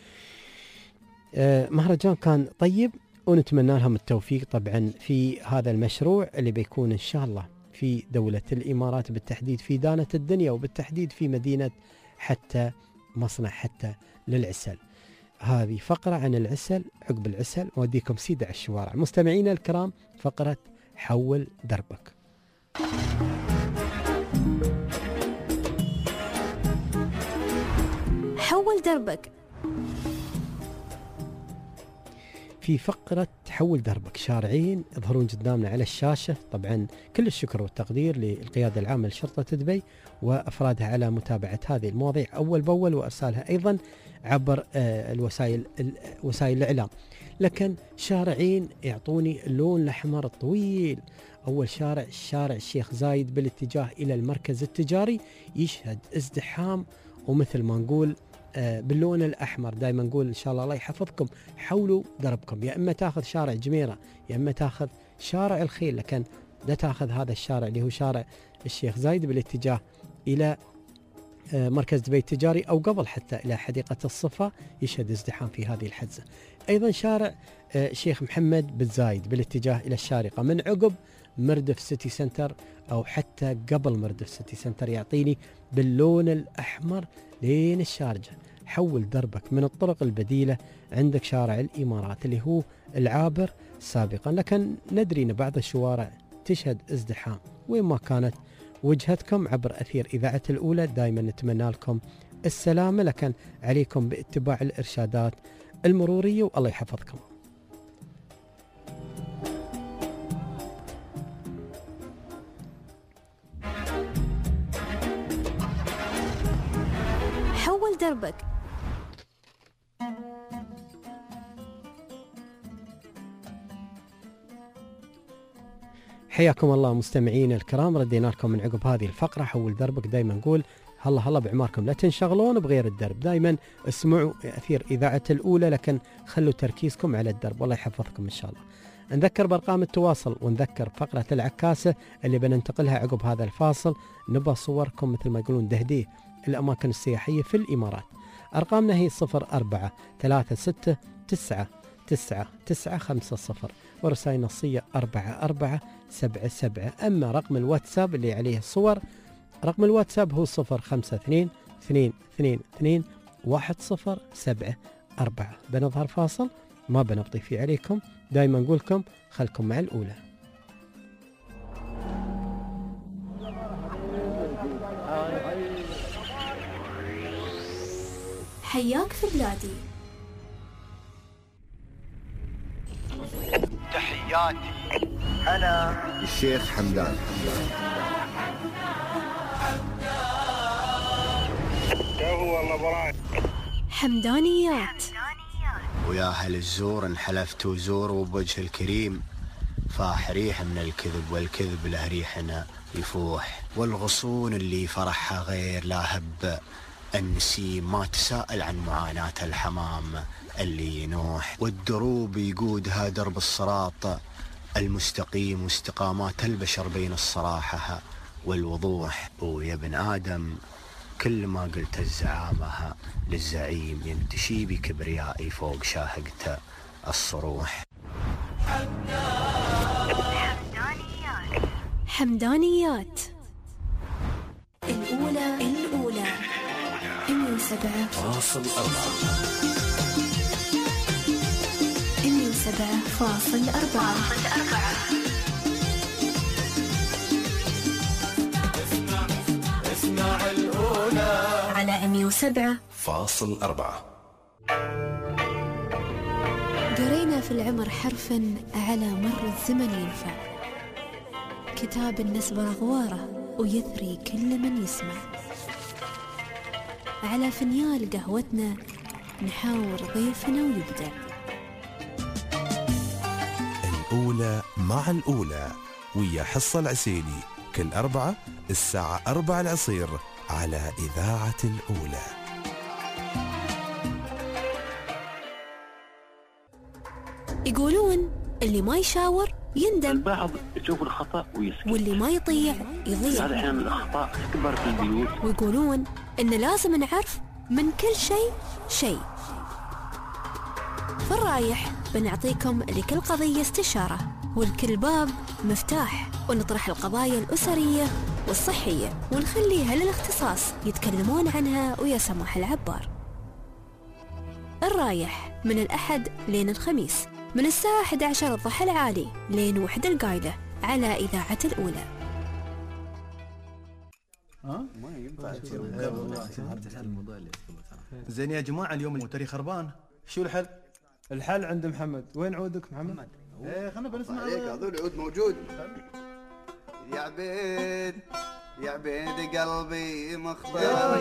مهرجان كان طيب ونتمنى لهم التوفيق طبعا في هذا المشروع اللي بيكون إن شاء الله في دولة الإمارات، بالتحديد في دانة الدنيا وبالتحديد في مدينة حتى، مصنع حتى للعسل. هذه فقرة عن العسل. عقب العسل موديكم سيدة على الشوارع. مستمعينا الكرام، فقرة حول دربك. حول دربك. في فقرة حول دربك شارعين يظهرون قدامنا على الشاشة. طبعا كل الشكر والتقدير للقيادة العامة لشرطة دبي وأفرادها على متابعة هذه المواضيع أول بأول وأرسالها أيضا عبر وسائل الإعلام. لكن شارعين يعطوني اللون الأحمر الطويل. أول شارع الشيخ زايد بالاتجاه إلى المركز التجاري يشهد ازدحام، ومثل ما نقول باللون الأحمر دائما نقول إن شاء الله يحفظكم حولوا دربكم. يا إما تاخذ شارع جميرة يا إما تاخذ شارع الخيل، لكن لا تاخذ هذا الشارع اللي هو شارع الشيخ زايد بالاتجاه إلى مركز دبي التجاري أو قبل حتى إلى حديقة الصفا يشهد ازدحام في هذه الحزة. أيضا شارع شيخ محمد بن زايد بالاتجاه إلى الشارقة من عقب مردف سيتي سنتر أو حتى قبل مردف سيتي سنتر يعطيني باللون الأحمر لين الشارجة. حول دربك من الطرق البديلة. عندك شارع الإمارات اللي هو العابر سابقا، لكن ندري أن بعض الشوارع تشهد ازدحام. وين ما كانت وجهتكم عبر أثير إذاعة الأولى دائما نتمنى لكم السلامة، لكن عليكم باتباع الإرشادات المرورية والله يحفظكم. حول دربك. حياكم الله مستمعين الكرام، ردينا لكم من عقب هذه الفقرة حول دربك. دائما نقول هلا بعماركم، لا تنشغلون بغير الدرب، دائما اسمعوا أثير إذاعة الأولى، لكن خلوا تركيزكم على الدرب والله يحفظكم إن شاء الله. نذكر بأرقام التواصل ونذكر فقرة العكاسة اللي بننتقلها عقب هذا الفاصل. نبى صوركم مثل ما يقولون دهديه الأماكن السياحية في الإمارات. أرقامنا هي 0436999950 ورسائل نصية 4477. أما رقم الواتساب اللي عليه الصور، رقم الواتساب هو 0522221074. بنظهر فاصل ما بنبطي فيه عليكم، دائما نقول لكم خلكم مع الأولى. حياك في بلادي. تحياتي أنا الشيخ حمدان. حمدانيات. ويا هل الزور انحلفت وزور وبوجه الكريم فاح ريح من الكذب، والكذب له ريحنا يفوح، والغصون اللي فرحها غير لا هب النسيم ما تساءل عن معاناة الحمام اللي ينوح، والدروب يقودها درب الصراط المستقيم واستقامات البشر بين الصراحة والوضوح. ويا ابن آدم كل ما قلت الزعامة للزعيم ينتشي بكبريائي فوق شاهقته الصروح. حمدانيات الأولى 107.4 اسمع الأولى على 107.4. قرينا في العمر حرفا على مر الزمن ينفع، كتاب النسبة أغواره ويثري كل من يسمع. على فنيال قهوتنا نحاور ضيفنا ويبدع. الأولى مع الأولى ويا حصة العسيلي كل أربعة الساعة 4 العصير على إذاعة الأولى. يقولون اللي ما يشاور يندم، البعض يشوف الخطأ ويسكت، واللي ما يطيع يضيع. هذا أحيانا الأخطاء تكبر في البيوت. ويقولون إن لازم نعرف من كل شيء. في الرايح بنعطيكم لكل قضية استشارة، ولكل باب مفتاح، ونطرح القضايا الأسرية والصحية، ونخليها للاختصاص يتكلمون عنها ويا سماح العبار. الرايح من الأحد لين الخميس من الساعة 11 الضحى العالي لين 1 القايلة على إذاعة الأولى. ما ينفع زين يا جماعة، اليوم التاريخ خربان، شو الحل؟ الحل عند محمد. وين عودك محمد؟ ايه خلنا بنسمع عليك. هذول العود موجود. يا عبيد يا عبيد قلبي مختار.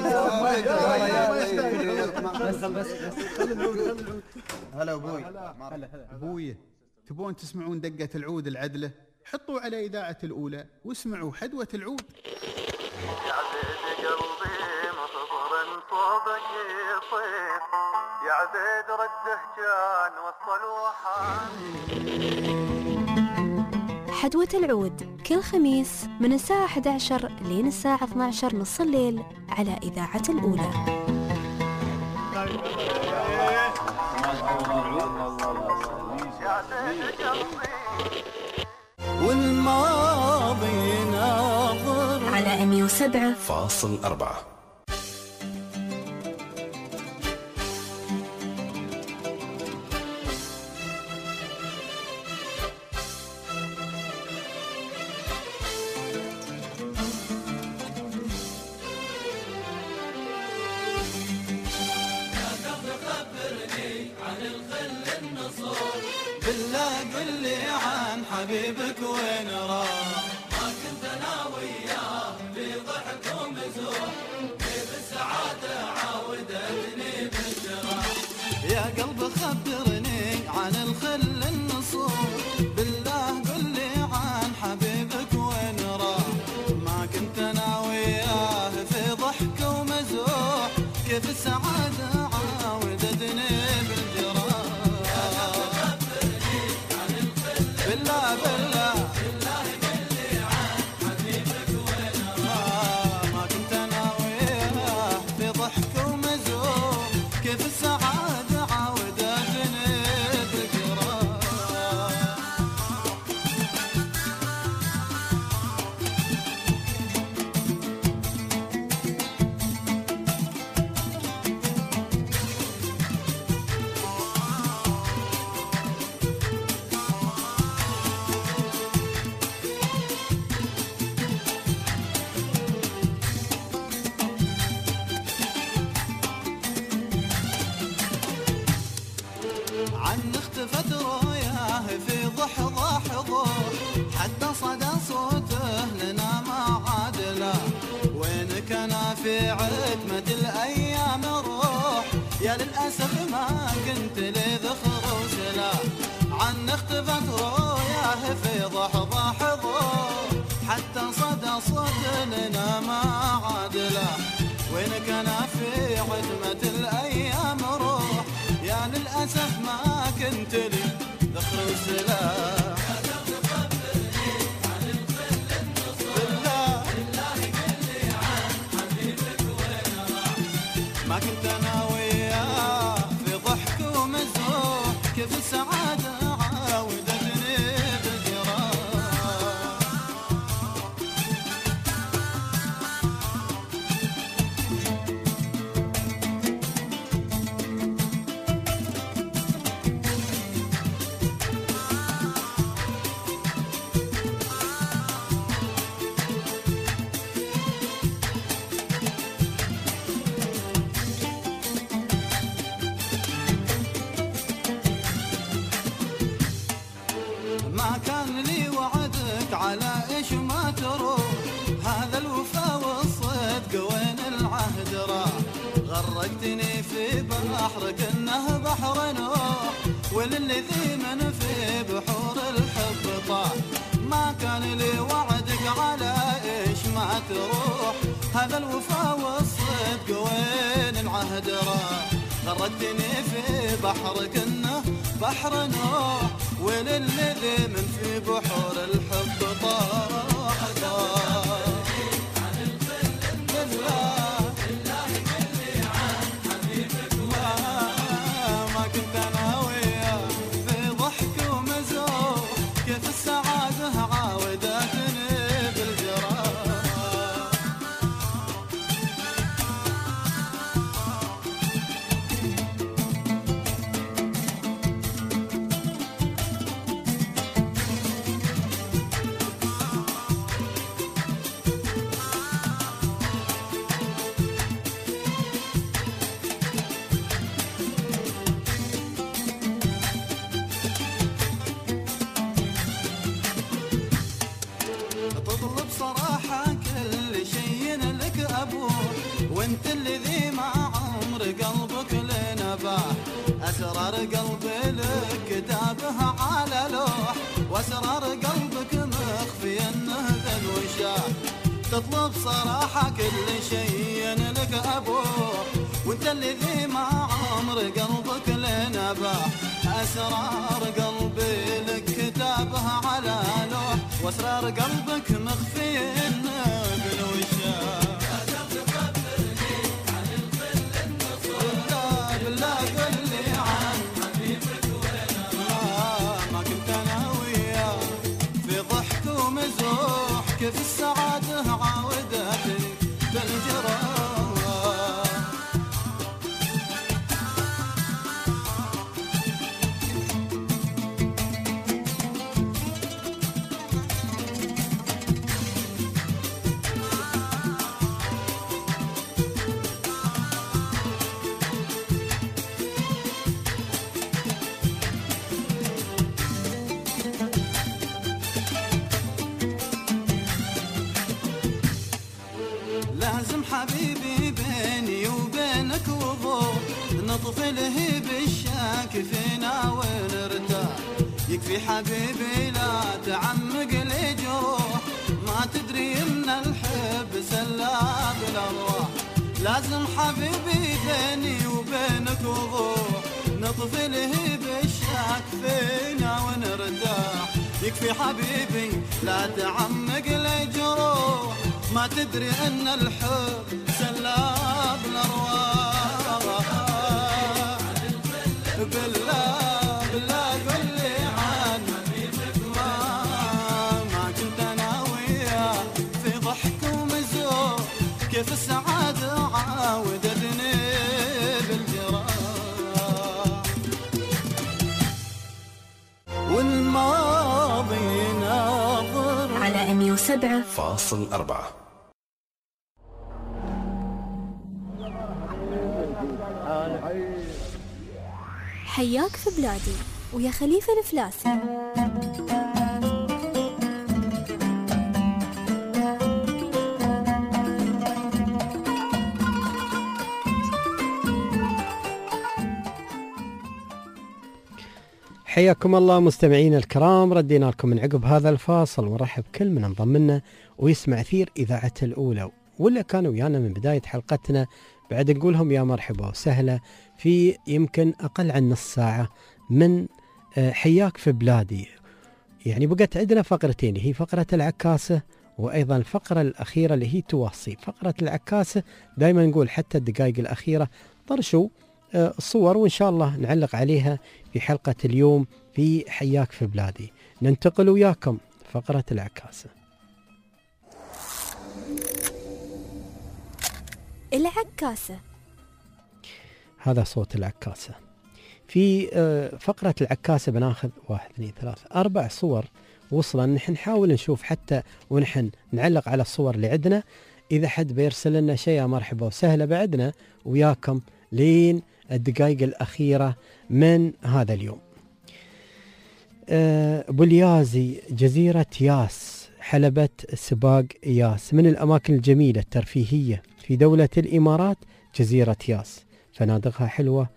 بس هلا ابوي. ابوي تبون تسمعون دقة العود العدلة؟ حطوا على إذاعة الأولى واسمعوا حدوة العود. يا عبيد قلبي مخبر صوبك يصيح، يا عبيد رده كان وصل وحان. حدوة العود كل خميس من الساعة 11 لين الساعة 12 نص الليل على إذاعة الأولى. والماضي ناظر على 107.4. حبيبك وين راح؟ ما كنت انا وياه في ضحك ومزوح، كيف السعاده عاودتني بالجراح. يا قلب خبرني عن الخل النصور، بالله قل لي عن حبيبك وين راح؟ ما كنت انا وياه في ضحك ومزوح، كيف السعاده عاودتني بالجراح. بالله بالله قلي عن حبيبك وين راح؟ ما كنت انا وياه في ضحك ومزوح، كيف السعاده عاودتني بجراح. اختفت رؤياه في ضحضة حضور، حتى صدى صوته لنا ما عادله. وينك انا في عتمة الايام روح، يا للاسف ما كنت لي ذخر وسلا. عن اختفت رؤياه في ضحضة حضور، حتى صدى صوته لنا ما عادله. وينك انا في عتمة الايام روح، يا للأسف ما كنت لي ذخر وسلاح. يا قلب خبرني عن الخل النصور، بالله قل لي عن حبيبك وين راح؟ ما كنت أنا وياه في ضحك ومزوح، كيف السعادة عاودتني بالجراح. ما كان لي وعدك على ايش ما تروح هذا الوفا والصدق وين العهد راح غرقتني في بحرك انه بحر نوح وللذي من في بحور الحب طاح ما كان لي وعدك على ايش ما تروح هذا الوفا والصدق وين العهد راح غرقتني في بحرك انه بحر نوح وللذي من في بحور الحب طاح وانت الذي مع عمر قلبك لنباح اسرار قلبي لك كتابها على لوح واسرار قلبك مخفي انه ذا الوشاح تطلب صراحه كل شيء لك ابوح وانت الذي مع عمر قلبك لنباح اسرار قلبي لك كتابها على لوح واسرار قلبك مخفي انه ذا الوشاح كيف السعادة عاودتني بالجراح حبيبي بيني وبينك وضوح نطفي لهيب الشاك فينا ونرتاح يكفي حبيبي لا تعمق لي جروح ما تدري ان الحب سلاب الارواح لازم حبيبي بيني وبينك وضوح نطفي لهيب الشاك فينا ونرتاح يكفي حبيبي لا تعمق لي جروح ما تدري ان الحب سلاب الارواح بالله بالله قل لي عن ما كنت انا وياه في ضحك ومزوح كيف السعاده عاودتني بالجراح والماضي ناظر على 107.4 حياك في بلادي ويا خليفة الفلاسي. حياكم الله مستمعين الكرام، ردينا لكم من عقب هذا الفاصل ونرحب كل من انضم لنا ويسمع أثير إذاعة الأولى ولا كانوا ويانا من بداية حلقتنا. بعد نقولهم يا مرحبا وسهلا في يمكن أقل عن نص ساعة من حياك في بلادي. يعني بقت عندنا فقرتين، هي فقرة العكاسة وأيضا الفقرة الأخيرة اللي هي توصي. فقرة العكاسة دائما نقول حتى الدقائق الأخيرة طرشوا الصور وإن شاء الله نعلق عليها في حلقة اليوم في حياك في بلادي. ننتقل وياكم فقرة العكاسة. العكاسة، هذا صوت العكاسة. في فقرة العكاسة بناخذ 1 2 3 4 صور وصلا، نحن نحاول نشوف حتى ونحن نعلق على الصور اللي عندنا. إذا حد بيرسل لنا شيء مرحبا وسهلا بعدنا وياكم لين الدقائق الأخيرة من هذا اليوم. بوليازي جزيرة ياس حلبة سباق ياس من الأماكن الجميلة الترفيهية في دولة الإمارات جزيرة ياس، فنادقها حلوة.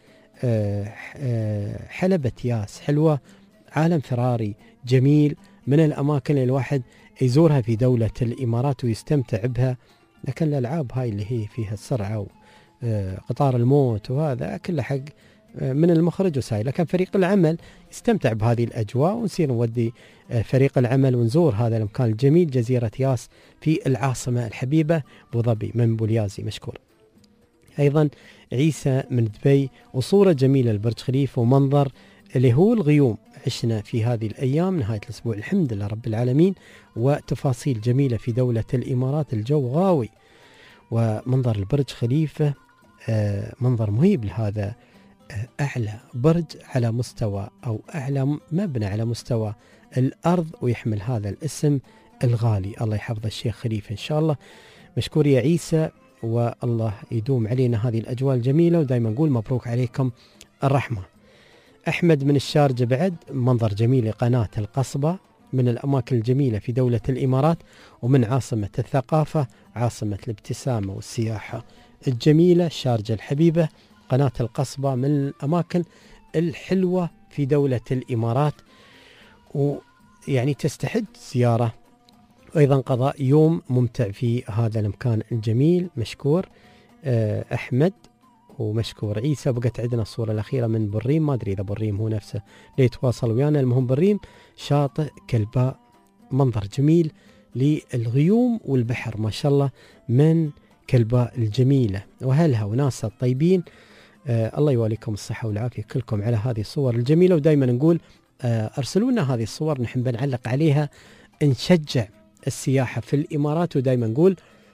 حلبة ياس حلوة، عالم فراري جميل، من الأماكن اللي الواحد يزورها في دولة الإمارات ويستمتع بها. لكن الألعاب هاي اللي هي فيها السرعة وقطار الموت وهذا كله حق من المخرج وساي، لكن فريق العمل يستمتع بهذه الأجواء، ونصير نودي فريق العمل ونزور هذا المكان الجميل جزيرة ياس في العاصمة الحبيبة أبو ظبي من بوليازي مشكور. أيضا عيسى من دبي، وصورة جميلة لبرج خليفة ومنظر اللي هو الغيوم. عشنا في هذه الأيام نهاية الأسبوع الحمد لله رب العالمين، وتفاصيل جميلة في دولة الإمارات، الجو غاوي ومنظر البرج خليفة منظر مهيب لهذا أعلى برج على مستوى أو أعلى مبنى على مستوى الأرض، ويحمل هذا الاسم الغالي. الله يحفظ الشيخ خليفة إن شاء الله. مشكور يا عيسى، والله يدوم علينا هذه الأجواء الجميلة، ودائما نقول مبروك عليكم الرحمة. أحمد من الشارجة بعد، منظر جميل لقناة القصبة من الأماكن الجميلة في دولة الإمارات، ومن عاصمة الثقافة، عاصمة الابتسامة والسياحة الجميلة الشارجة الحبيبة. قناة القصبة من الأماكن الحلوة في دولة الإمارات، ويعني تستحق زيارة، وأيضا قضاء يوم ممتع في هذا المكان الجميل. مشكور أحمد ومشكور عيسى. بقت عندنا الصورة الأخيرة من بريم، ما أدري إذا بريم هو نفسه ليتواصل ويانا. المهم بريم شاطئ كلباء، منظر جميل للغيوم والبحر ما شاء الله من كلباء الجميلة، وأهلها وناسها الطيبين. الله يواليكم الصحة والعافية كلكم على هذه الصور الجميلة، ودائما نقول أرسلوا لنا هذه الصور نحن بنعلق عليها، نشجع السياحة في الإمارات. ودائما نقول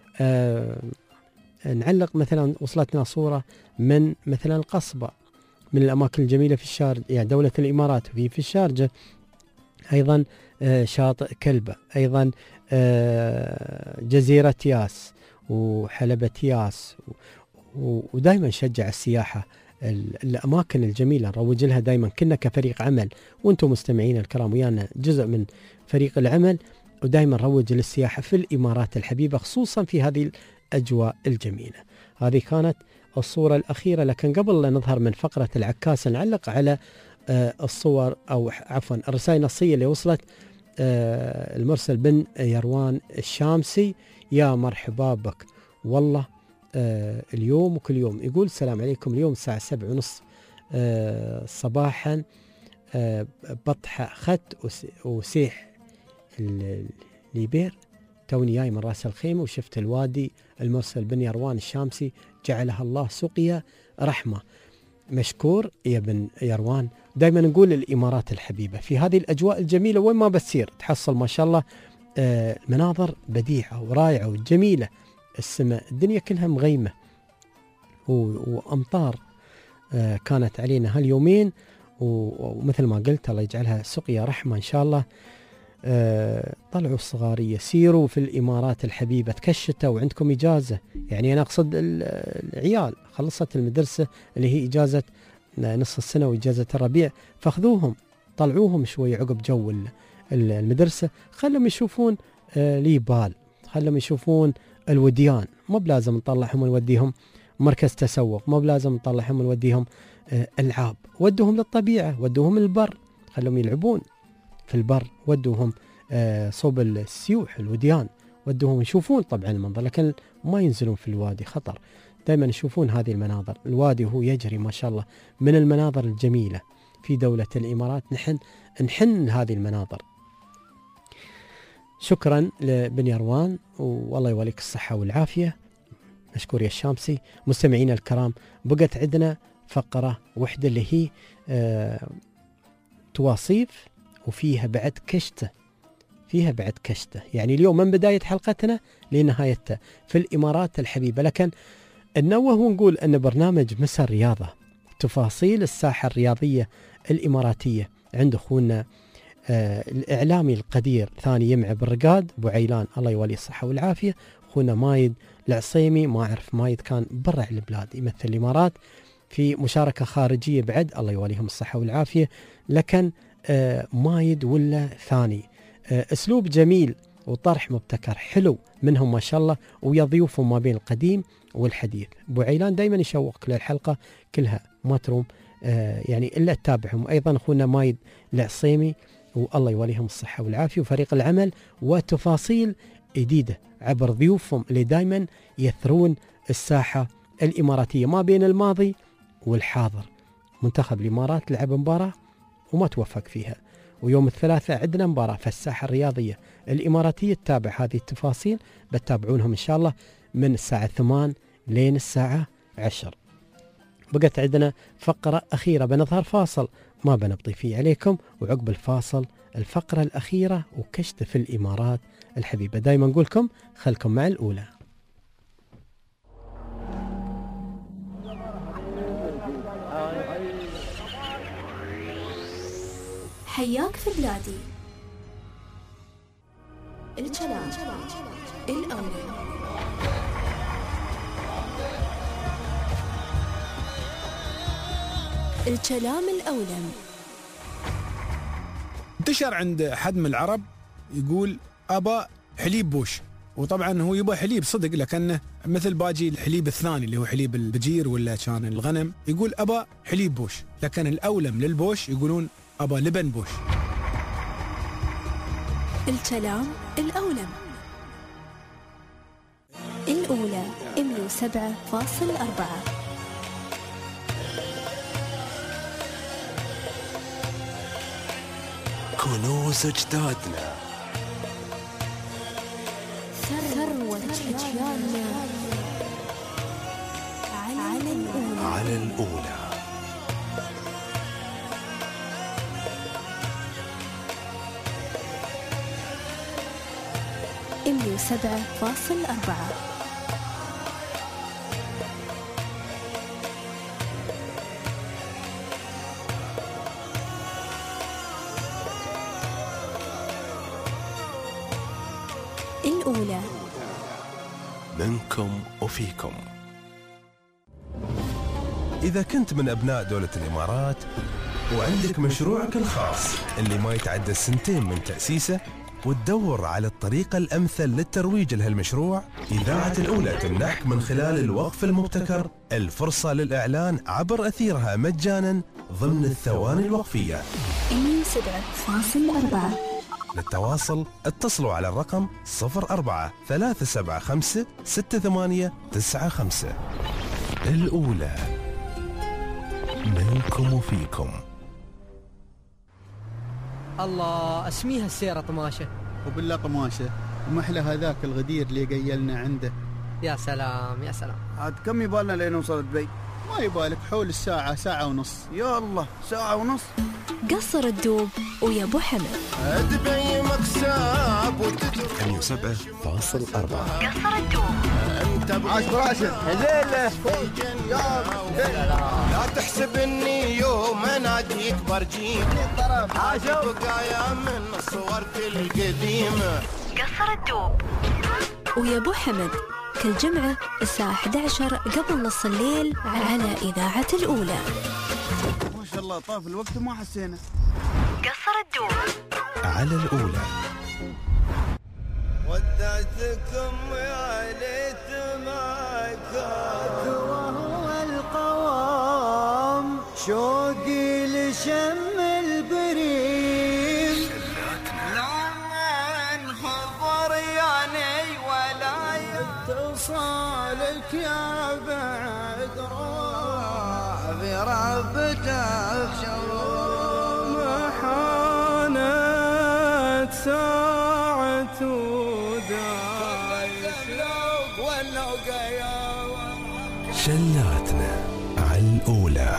نعلق مثلا وصلتنا صورة من مثلا القصبة من الأماكن الجميلة في الشارجة، يعني دولة الإمارات في الشارجة، أيضا شاطئ كلبة، أيضا جزيرة ياس وحلبة ياس، ودائما نشجع السياحة الأماكن الجميلة، نروج لها دائما كنا كفريق عمل، وانتم مستمعين الكرام ويانا جزء من فريق العمل، ودائما نروج للسياحة في الإمارات الحبيبة خصوصا في هذه الأجواء الجميلة. هذه كانت الصورة الأخيرة، لكن قبل لا نظهر من فقرة العكاسة نعلق على الصور أو عفوا الرسائل النصية اللي وصلت. المرسل بن يروان الشامسي، يا مرحبا بك والله اليوم وكل يوم، يقول السلام عليكم، اليوم الساعة 7:30 صباحا بطحة خت وسيح الليبير، توني جاي من راس الخيمة وشفت الوادي. المرسل بن يروان الشامسي جعلها الله سقيا رحمة. مشكور يا بن يروان. دائما نقول الإمارات الحبيبة في هذه الأجواء الجميلة وين ما بتصير تحصل ما شاء الله مناظر بديعة ورائعة وجميلة، السماء الدنيا كلها مغيمة، وأمطار كانت علينا هاليومين، ومثل ما قلت الله يجعلها سقيا رحمة إن شاء الله. طلعوا الصغارية، سيروا في الإمارات الحبيبة، تكشتوا وعندكم إجازة، يعني أنا أقصد العيال خلصت المدرسة اللي هي إجازة نصف السنة وإجازة الربيع، فاخذوهم طلعوهم شوي عقب جو المدرسة، خلهم يشوفون ليبال، خلهم يشوفون الوديان، مو بلازم نطلعهم ونوديهم مركز تسوق، مو بلازم نطلعهم ونوديهم ألعاب، ودوهم للطبيعة، ودوهم البر، خلهم يلعبون في البر، ودوهم صوب السيوح الوديان، ودوهم يشوفون طبعا المنظر، لكن ما ينزلون في الوادي خطر. دائما يشوفون هذه المناظر، الوادي وهو يجري ما شاء الله من المناظر الجميلة في دولة الإمارات، نحن هذه المناظر. شكرا لبن يروان، والله يواليك الصحة والعافية. مشكور يا الشامسي. مستمعينا الكرام، بقت عندنا فقرة وحدة اللي هي تواصيف، وفيها بعد كشتة، فيها بعد كشتة، يعني اليوم من بداية حلقتنا لنهايتها في الإمارات الحبيبة، لكن ننوه ونقول أن برنامج مسار رياضة، تفاصيل الساحة الرياضية الإماراتية عند أخونا الإعلامي القدير ثاني يمع بالرقاد أبو عيلان، الله يولي الصحة والعافية. أخونا مايد العصيمي، ما أعرف مايد كان برع البلاد يمثل الإمارات في مشاركة خارجية بعد، الله يوليهم الصحة والعافية، لكن مايد ولا ثاني أسلوب جميل وطرح مبتكر حلو منهم ما شاء الله، ويا ضيوفهم ما بين القديم والحديث. أبو عيلان دائما يشوقك للحلقة كلها، ما تروم يعني إلا تتابعهم. أيضا أخونا مايد العصيمي، والله يوليهم الصحة والعافية، وفريق العمل، وتفاصيل جديدة عبر ضيوفهم اللي دائما يثرون الساحة الإماراتية ما بين الماضي والحاضر. منتخب الإمارات لعب مباراة وما توفق فيها، ويوم الثلاثاء عندنا مباراة في الساحة الرياضية الإماراتية. تتابع هذه التفاصيل، بتتابعونهم إن شاء الله من الساعة 8 لين الساعة 10. بقت عندنا فقرة أخيرة، بنظهر فاصل ما بنبطي فيه عليكم، وعقب الفاصل الفقرة الأخيرة وكشف الإمارات الحبيبة. دايما نقولكم خلكم مع الأولى. حياك في بلادي، الكلام الأولى. الكلام الأولى انتشر عند حد من العرب يقول أبا حليب بوش، وطبعا هو يبغى حليب صدق، لكنه مثل باجي الحليب الثاني اللي هو حليب البجير ولا كان الغنم، يقول أبا حليب بوش. لكن الأولم للبوش يقولون أبا لبن بوش. الكلام الأولى 107.4. كنوز أجدادنا، ثروة أجيالنا على الأولى. إميو 7.4. الأولى منكم وفيكم. إذا كنت من أبناء دولة الإمارات وعندك مشروعك الخاص اللي ما يتعدى السنتين من تأسيسه، وتدور على الطريقة الأمثل للترويج لهالمشروع، إذاعة الأولى تمنحك من خلال الوقف المبتكر الفرصة للإعلان عبر أثيرها مجانا ضمن الثواني الوقفية. 107.4. للتواصل اتصلوا على الرقم 04-375-6895. الأولى منكم وفيكم. الله اسميها السيرة طماشة. وبالله طماشة، ومحلى هذاك الغدير اللي قيلنا عنده. يا سلام يا سلام. عاد كم يبالنا لين نوصل دبي؟ ما يبالك حول الساعة، ساعة ونص. يا الله، ساعة ونص. قصر الدوب ويا ابو حمد. دبي مكسب وتجرب 107.4. قصر الدوب. عاش براشد. هذيله. لا تحسب اني يوم اناديك برجيك بقايا من صورتي القديمة. قصر الدوب ويا ابو حمد كل جمعة الساعة 11 قبل نص الليل على إذاعة الأولى. ما شاء الله طاف الوقت وما حسينا. قصر الدوب على الأولى. ودعتكم يا ليت ما كان وهو القوام، شوقي لشم البريم. لمن خضر يعني ولا يتصالك يا بعد روح بربته بشوم. حانت ساعة شلاتنا على الأولى.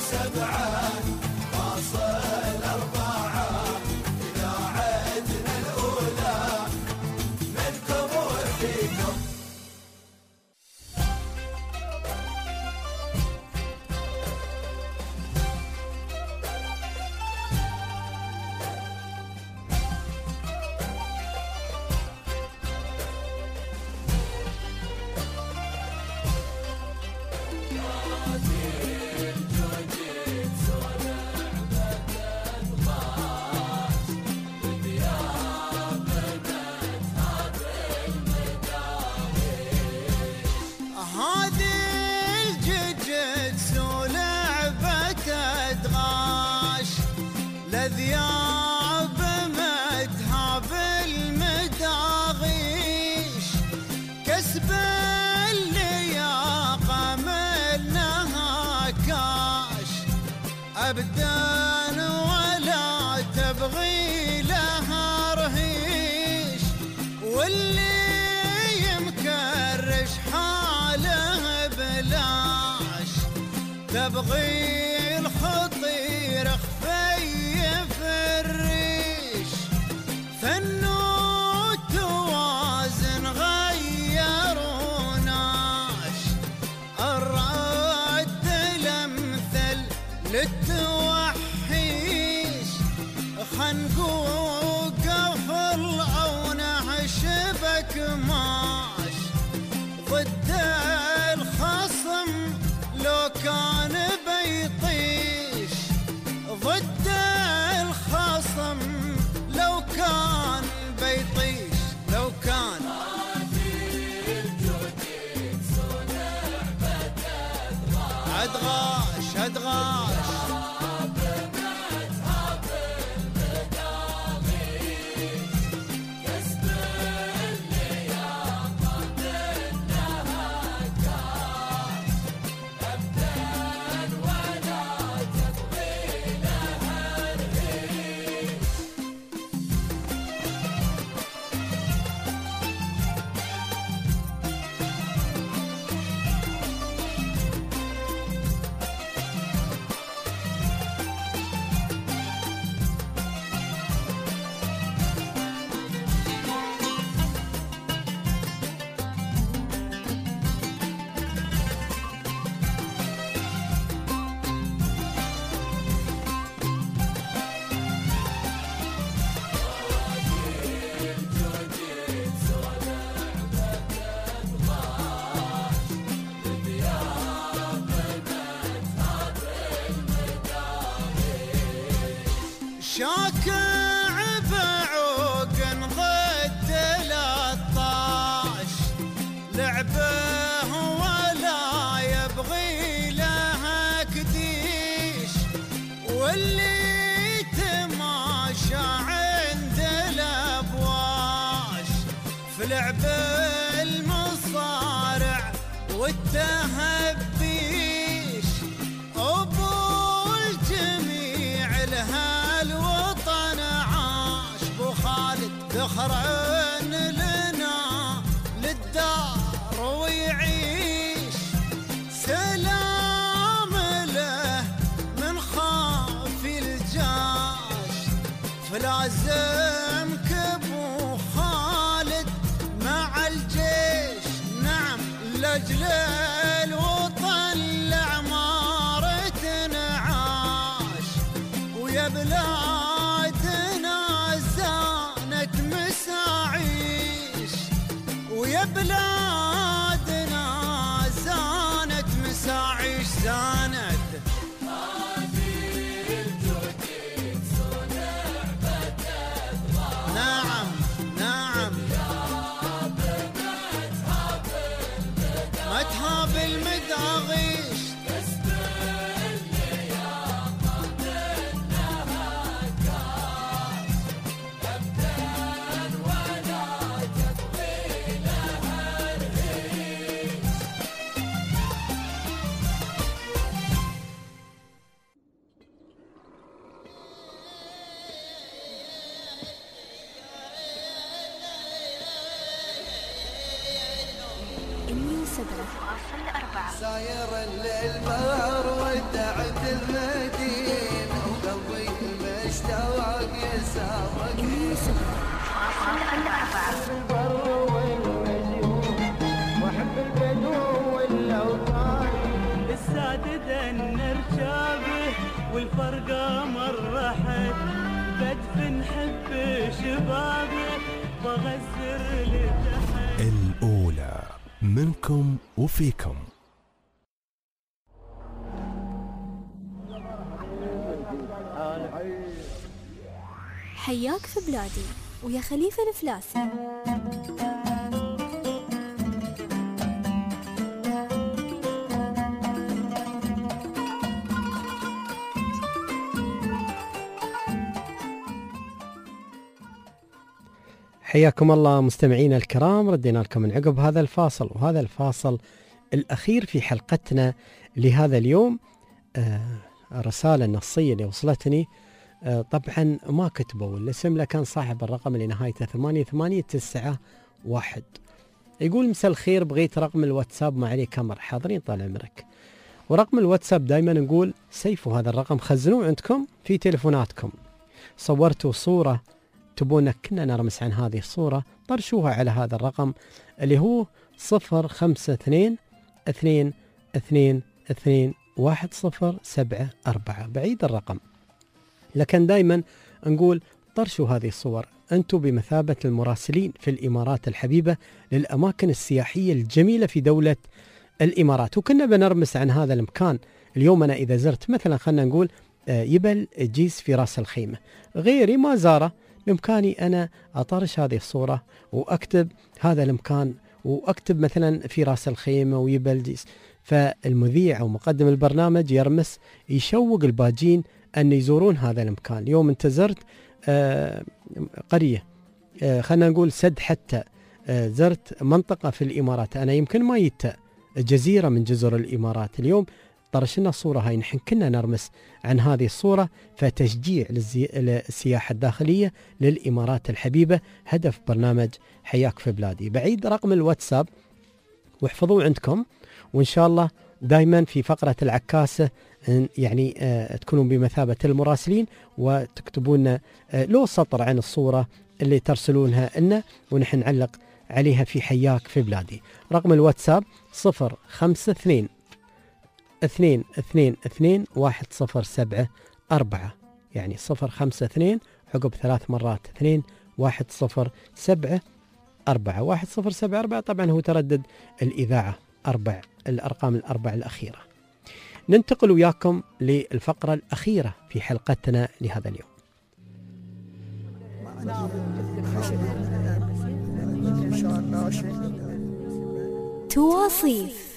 إذاعتنا الأولى منكم وفيكم. ذياب مدها بالمداغيش كسب اللياقة منها كاش أبدا ولا تبغي لها رهيش واللي يمكرش حاله بلاش تبغي الخطير فنوت توازن غيروناش الرد الامثل للتوحيش خنقوق قفل او نعشبك ماش ضد الخصم لو كان بيطيش ضد الخصم لو كان بيطيش لو كان أدغاش أدغاش شاكع بعوق ضد 13 لعبه ولا يبغي لها كديش واللي تماشى عند الابواش في لعب المصارع والتهبيش ابو الجميع لها الوطن عاش بو خالد ذخرن لنا للدار ويعيش سلام له من خافي الجاش فلازمك ابو خالد مع الجيش نعم لاجل الوطن لعمارتنا عاش ويا بلادنا زانت مساعيش ويا بلادنا زانت مساعيش زانت هذه الجودين صنع بدد نرشابه والفرقة مرة حد بدف نحب شبابه بغزر لتحت. الأولى منكم وفيكم. حياك في بلادي ويا خليفة الفلاسي. حياكم الله مستمعينا الكرام، ردينا لكم من عقب هذا الفاصل، وهذا الفاصل الأخير في حلقتنا لهذا اليوم. الرسالة النصية اللي وصلتني طبعا ما كتبوا الاسم، لكن صاحب الرقم اللي نهايته 8891 يقول: مساء الخير، بغيت رقم الواتساب ما عليه كاميرا. حاضرين طال عمرك. ورقم الواتساب دائما نقول سيفوا هذا الرقم، خزنوه عندكم في تليفوناتكم. صورتوا صورة تبون كنا نرمس عن هذه الصورة، طرشوها على هذا الرقم اللي هو 0522221074. بعيد الرقم، لكن دائما نقول طرشوا هذه الصور. أنتم بمثابة المراسلين في الإمارات الحبيبة للأماكن السياحية الجميلة في دولة الإمارات، وكنا بنرمس عن هذا المكان. اليوم أنا إذا زرت مثلا خلنا نقول يبل جيس في راس الخيمة، غيري ما زاره، بإمكاني أنا أطرش هذه الصورة وأكتب هذا المكان، وأكتب مثلا في راس الخيمة ويبل جيس، فالمذيع أو مقدم البرنامج يرمس يشوق الباجين أن يزورون هذا المكان. اليوم أنت زرت قرية، خلنا نقول سد، حتى زرت منطقة في الإمارات، أنا يمكن ما يتا جزيرة من جزر الإمارات، اليوم طرشنا الصورة هاي، نحن كنا نرمس عن هذه الصورة، فتشجيع للسياحة الداخلية للإمارات الحبيبة هدف برنامج حياك في بلادي. بعيد رقم الواتساب واحفظوه عندكم، وإن شاء الله دائما في فقرة العكاسة يعني تكونون بمثابة المراسلين وتكتبون لو سطر عن الصورة اللي ترسلونها لنا ونحن نعلق عليها في حياك في بلادي. رقم الواتساب 0522221074، يعني 052 عقب 3 مرات 21074107. طبعا هو تردد الإذاعة 4 الأرقام الأربع الأخيرة. ننتقل وياكم للفقرة الأخيرة في حلقتنا لهذا اليوم. تواصيف.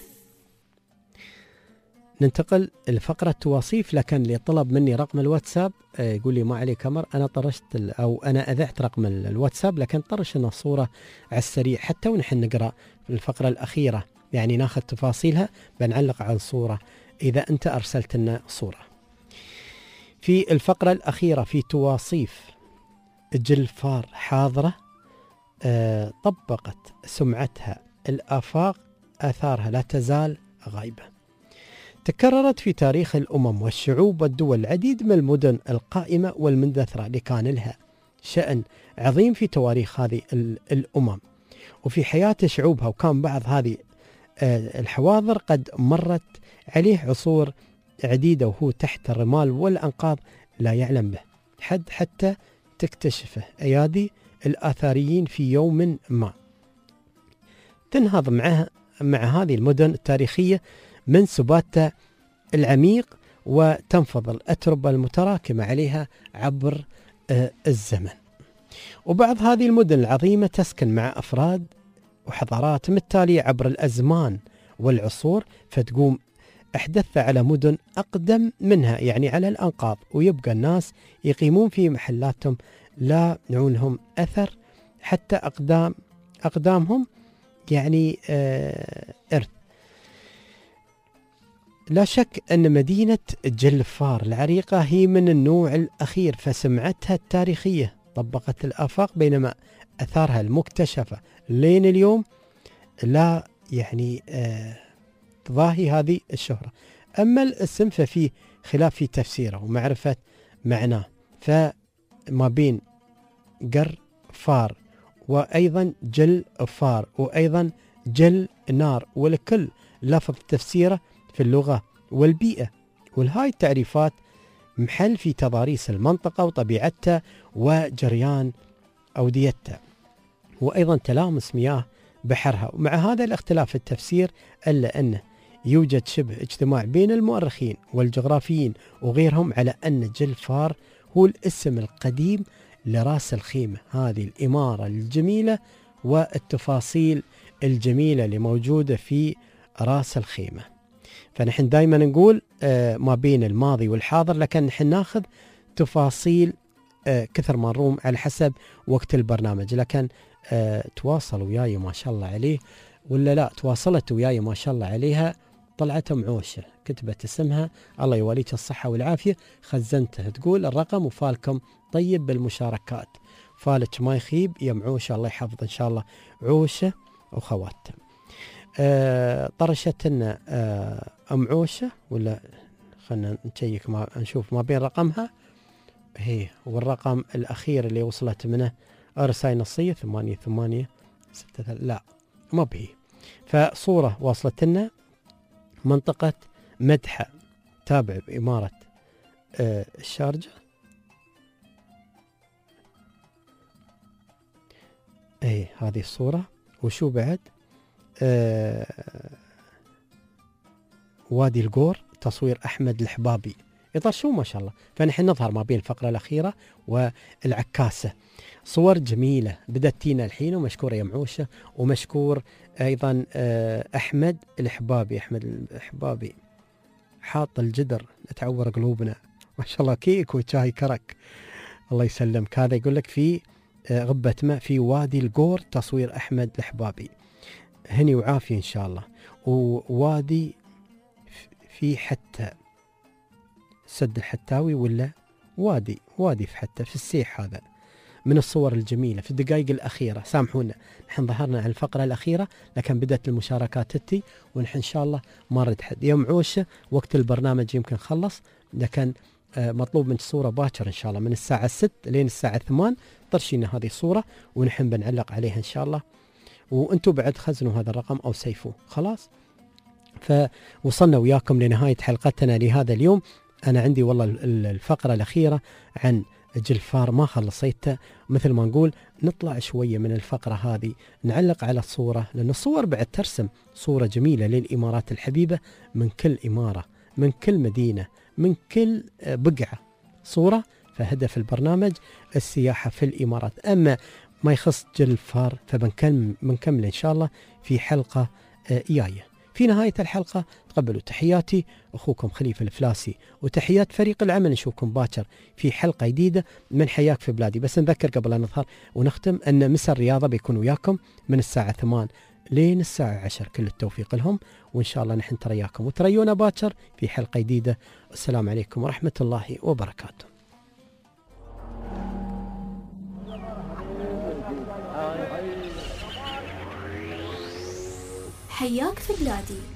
ننتقل لفقرة تواصيف، لكن اللي طلب مني رقم الواتساب يقول لي ما عليه كاميرا، أنا طرشت أو أنا أذعت رقم الواتساب، لكن طرش لنا الصورة على السريع حتى ونحن نقرأ الفقرة الأخيرة، يعني ناخذ تفاصيلها، بنعلق عن صورة إذا أنت أرسلت لنا صورة. في الفقرة الأخيرة في تواصيف، جلفار حاضرة طبقت سمعتها الآفاق، آثارها لا تزال غائبة. تكررت في تاريخ الأمم والشعوب والدول العديد من المدن القائمة والمندثرة اللي كان لها شأن عظيم في تواريخ هذه الأمم وفي حياة شعوبها، وكان بعض هذه الحواضر قد مرت عليه عصور عديدة وهو تحت الرمال والأنقاض لا يعلم به حد حتى تكتشفه أيادي الآثاريين في يوم ما. تنهض مع هذه المدن التاريخية من سباتها العميق، وتنفض الأتربة المتراكمة عليها عبر الزمن. وبعض هذه المدن العظيمة تسكن مع أفراد وحضارات متالية عبر الأزمان والعصور، فتقوم أحدثها على مدن أقدم منها، يعني على الأنقاض، ويبقى الناس يقيمون في محلاتهم لا نعونهم أثر حتى أقدامهم يعني إرث. لا شك أن مدينة جلفار العريقة هي من النوع الأخير، فسمعتها التاريخية طبقت الآفاق، بينما أثارها المكتشفة لين اليوم لا يعني تضاهي هذه الشهرة. أما الاسم ففيه خلاف في تفسيره ومعرفة معناه، فما بين قر فار وأيضا جل فار وأيضا جل نار، ولكل لفظ تفسيره في اللغة والبيئة. ولهاي التعريفات محل في تضاريس المنطقة وطبيعتها وجريان أوديتها، وأيضا تلامس مياه بحرها. ومع هذا الاختلاف في التفسير إلا أنه يوجد شبه اجتماع بين المؤرخين والجغرافيين وغيرهم على أن جلفار هو الاسم القديم لراس الخيمة، هذه الإمارة الجميلة والتفاصيل الجميلة اللي موجودة في راس الخيمة. فنحن دائما نقول ما بين الماضي والحاضر، لكن نحن ناخذ تفاصيل كثر ما نروم على حسب وقت البرنامج. لكن تواصل وياي ما شاء الله عليه، ولا لا تواصلت وياي ما شاء الله عليها، طلعت معوشة كتبت اسمها الله يواليك الصحة والعافية، خزنتها تقول الرقم وفالكم طيب بالمشاركات، فالك ما يخيب يا معوشة، الله يحفظ إن شاء الله عوشة وخواتها. طرشت لنا معوشة، ولا خلنا نشيك نشوف ما بين رقمها هي والرقم الأخير اللي وصلت منه رسائل نصية 8863، لا ما بهي. فصورة واصلت لنا منطقة مدحة تابع بإمارة الشارجة. اي هذه الصورة. وشو بعد؟ وادي القور تصوير أحمد الحبابي، يطرشون ما شاء الله. فنحن نظهر ما بين الفقرة الأخيرة والعكاسة. صور جميلة بدأت تينا الحين، ومشكورة يا معوشة، ومشكور أيضا أحمد الحبابي. أحمد الحبابي حاط الجدر تعور قلوبنا ما شاء الله، كيك وشاي كرك الله يسلمك. هذا يقول لك في غبة ماء في وادي القور تصوير أحمد الحبابي، هني وعافية إن شاء الله. ووادي في حتى سد الحتاوي، ولا وادي في حتى في السيح. هذا من الصور الجميلة في الدقائق الأخيرة. سامحونا نحن ظهرنا على الفقرة الأخيرة، لكن بدأت المشاركات تتي، ونحن إن شاء الله ما نرد حد. يوم عوشة وقت البرنامج يمكن خلص، لكن مطلوب من الصورة باكر إن شاء الله من الساعة 6 لين الساعة 8 طرشينا هذه الصورة، ونحن بنعلق عليها إن شاء الله. وأنتوا بعد خزنوا هذا الرقم أو سيفوه خلاص. فوصلنا وياكم لنهاية حلقتنا لهذا اليوم. أنا عندي والله الفقرة الأخيرة عن جلفار ما خلصيتها، مثل ما نقول نطلع شوية من الفقرة هذه نعلق على الصورة، لأن الصور بعد ترسم صورة جميلة للإمارات الحبيبة، من كل إمارة، من كل مدينة، من كل بقعة صورة. فهدف البرنامج السياحة في الإمارات. أما ما يخص جلفار فبنكمل إن شاء الله في حلقة جاية. في نهاية الحلقة تقبلوا تحياتي أخوكم خليفة الفلاسي، وتحيات فريق العمل. نشوفكم باكر في حلقة جديدة من حياك في بلادي. بس نذكر قبل أن نظهر ونختم أن مسا الرياضة بيكون وياكم من الساعة 8 لين الساعة 10. كل التوفيق لهم، وإن شاء الله نحن ترياكم وتريونا باكر في حلقة جديدة. السلام عليكم ورحمة الله وبركاته. حياك في بلادي